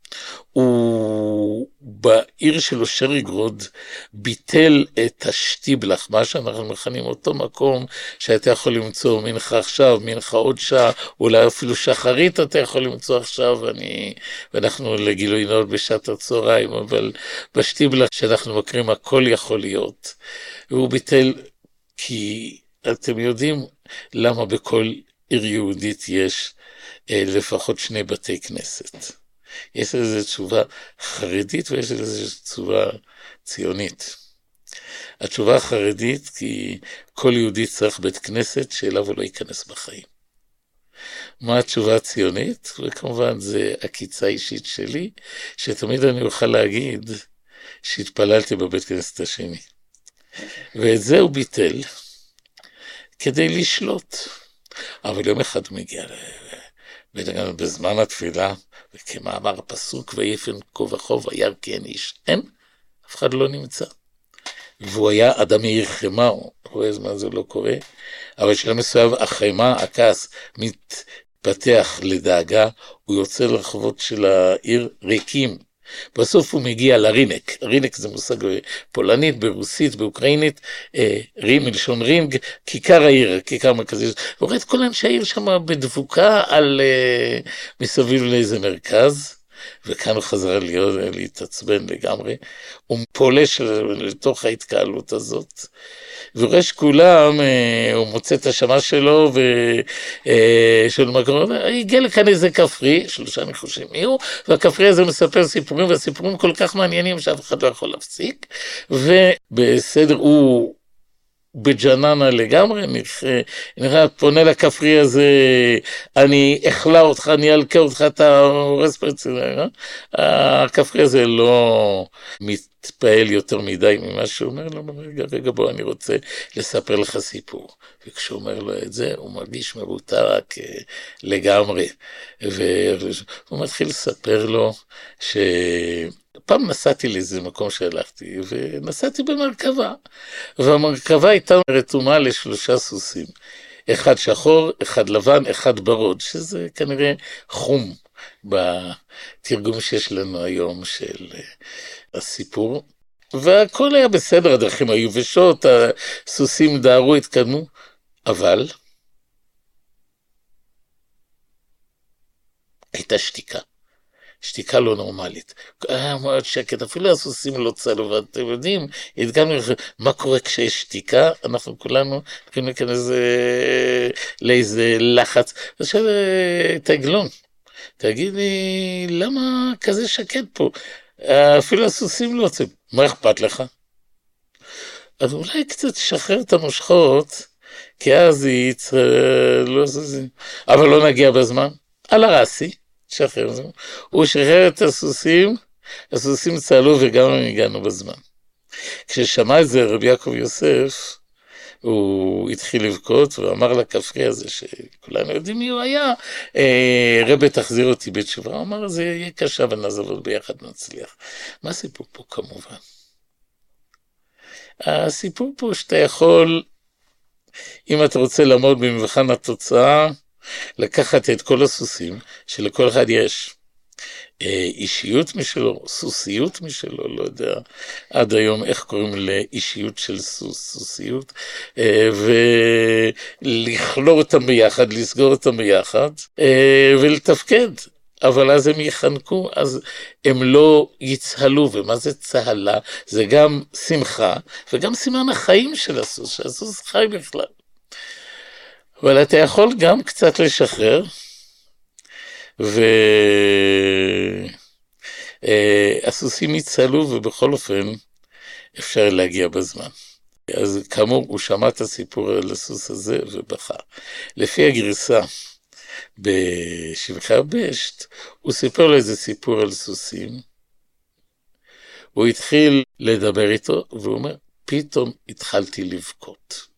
הוא בעיר שלו שריגרוד ביטל את השטיבלח, מה שאנחנו מכנים אותו מקום שאתה יכול למצוא מנחה עכשיו, מנחה עוד שעה, אולי אפילו שחרית אתה יכול למצוא עכשיו, ואנחנו לגילוי נאות בשעת הצהריים, אבל בשטיבלח שאנחנו מכירים הכל יכול להיות. והוא ביטל, כי אתם יודעים למה בכל עיר יהודית יש לפחות 2 בתי כנסת. יש איזו תשובה חרדית ויש איזו תשובה ציונית. התשובה החרדית כי כל יהודי צריך בית כנסת שאליו הוא לא ייכנס בחיים. מה התשובה הציונית? וכמובן זה עקיצה אישית שלי, שתמיד אני אוכל להגיד שהתפללתי בבית כנסת השני. ואת זה הוא ביטל כדי לשלוט. אבל יום אחד הוא מגיע בזמן התפילה, וכמאמר הפסוק, ויפן כה וכה וירא כי אין איש, אין, אף אחד לא נמצא. והוא היה אדם מעיר חמה, הוא רואה זמן זה לא קורה, אבל שלא מסויב החמה, הכעס, מתפתח לדאגה, הוא יוצא לרחובות של העיר ריקים. בסוף הוא מגיע לרינק, רינק זה מושג פולנית, ברוסית, באוקראינית, מלשון רינג, כיכר העיר, כיכר מרכזית, הוא רואה את כל אנשי העיר שם בדבוקה על מסביב לאיזה מרכז, וכאן הוא חזר להתעצבן לגמרי, הוא פולש לתוך ההתקהלות הזאת, ורואה שכולם, הוא מוצא את השמה שלו, ושל מקום, הגיע לכאן איזה כפרי, 3 ניחושים יהיו, והכפרי הזה מספר סיפורים, והסיפורים כל כך מעניינים שאף אחד לא יכול להפסיק, ובסדר הוא בג'ננה לגמרי, נראה, פונה לכפרי הזה, אני אכלה אותך, אני אלכה אותך, אתה הורס פרציני, הכפרי הזה לא מתפעל יותר מדי ממה שהוא אומר לו, רגע בוא, אני רוצה לספר לך סיפור, וכשהוא אומר לו את זה, הוא מרגיש מרותק לגמרי, והוא מתחיל לספר לו פעם נסעתי לאיזה מקום שהלכתי, ונסעתי במרכבה, והמרכבה הייתה רתומה ל3 סוסים, אחד שחור, אחד לבן, אחד ברוד, שזה כנראה חום בתרגום שיש לנו היום של הסיפור, והכל היה בסדר, הדרכים היו יבשות, הסוסים דהרו, התקדמו, אבל הייתה שתיקה. שתיקה לא נורמלית. היה מאוד שקט, אפילו הסוסים לא צלו, ואתם יודעים, הדגמנו מה קורה כשיש שתיקה, אנחנו כולנו יכולים להיכנס לאיזה לחץ. עכשיו, תגלון, תגיד לי, למה כזה שקט פה? אפילו הסוסים לא צלו, מה אכפת לך? אז אולי קצת שחרר את המושכות, כי אז היא לא סוסים, אבל לא נגיע בזמן, על הרסי. שחרר, הוא שחרר את הסוסים, הסוסים צעלו וגם הם הגענו בזמן. כששמע את זה רבי יעקב יוסף, הוא התחיל לבכות ואמר לכפרי הזה, שכולנו יודעים מי הוא היה, רבי תחזיר אותי בתשובה, הוא אמר זה יהיה קשה ונעזוב ביחד נצליח. מה הסיפור פה כמובן? הסיפור פה שאתה יכול, אם אתה רוצה לעמוד במבחן התוצאה, לקחת את כל הסוסים, שלכל אחד יש אישיות משלו, סוסיות משלו, לא יודע עד היום איך קוראים לאישיות של סוסיות, ולכלור אותם ביחד, לסגור אותם ביחד, ולתפקד. אבל אז הם יחנקו, אז הם לא יצהלו, ומה זה צהלה? זה גם שמחה, וגם סימן החיים של הסוס, שהסוס חי בכלל. אבל אתה יכול גם קצת לשחרר, והסוסים יצלו, ובכל אופן אפשר להגיע בזמן. אז כאמור, הוא שמע את הסיפור על הסוס הזה ובכה. לפי הגרסה בשבחי הבשט, הוא סיפר לו איזה סיפור על סוסים, הוא התחיל לדבר איתו, והוא אומר, פתאום התחלתי לבכות.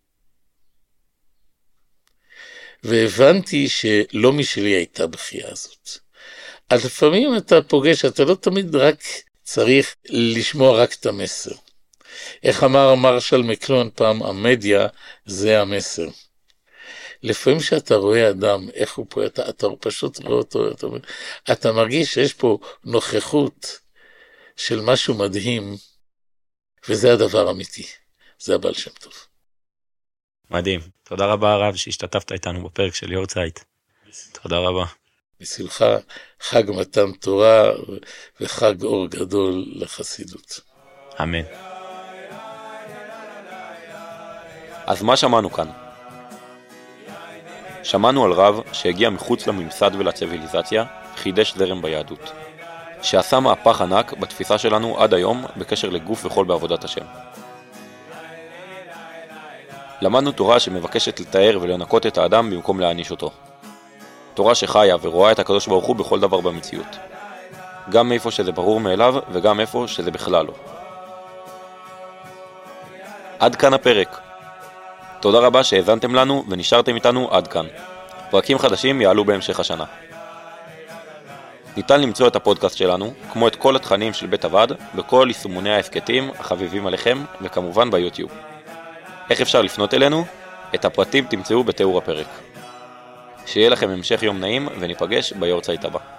והבנתי שלא משלי הייתה בחייה הזאת. אז לפעמים אתה פוגש, אתה לא תמיד רק צריך לשמוע רק את המסר. איך אמר מרשל מקלוהן פעם, המדיה זה המסר. לפעמים שאתה רואה אדם, איך הוא פה, אתה פשוט רואה אותו, אתה מרגיש שיש פה נוכחות של משהו מדהים, וזה הדבר אמיתי. זה הבעל שם טוב. מדהים. תודה רבה הרב שהשתתפת איתנו בפרק של יורצייט. תודה רבה. בשמחה, חג מתן תורה וחג אור גדול לחסידות. אמן. אז מה שמענו כאן? שמענו על רב שהגיע מחוץ לממסד ולציביליזציה, חידש זרם ביהדות. שעשה מהפך ענק בתפיסה שלנו עד היום בקשר לגוף וחול בעבודת השם. למדנו תורה שמבקשת לתאר ולנקות את האדם במקום להעניש אותו. תורה שחיה ורואה את הקדוש ברוך הוא בכל דבר במציאות. גם איפה שזה ברור מאליו וגם איפה שזה בכלל לא. עד כאן הפרק. תודה רבה שהאזנתם לנו ונשארתם איתנו עד כאן. פרקים חדשים יעלו בהמשך השנה. ניתן למצוא את הפודקאסט שלנו, כמו את כל התכנים של בית הוועד, בכל יישומוני ההסקטים החביבים עליכם וכמובן ביוטיוב. איך אפשר לפנות אלינו? את הפרטים תמצאו בתיאור הפרק. שיהיה לכם המשך יום נעים וניפגש ביורצייט הבא.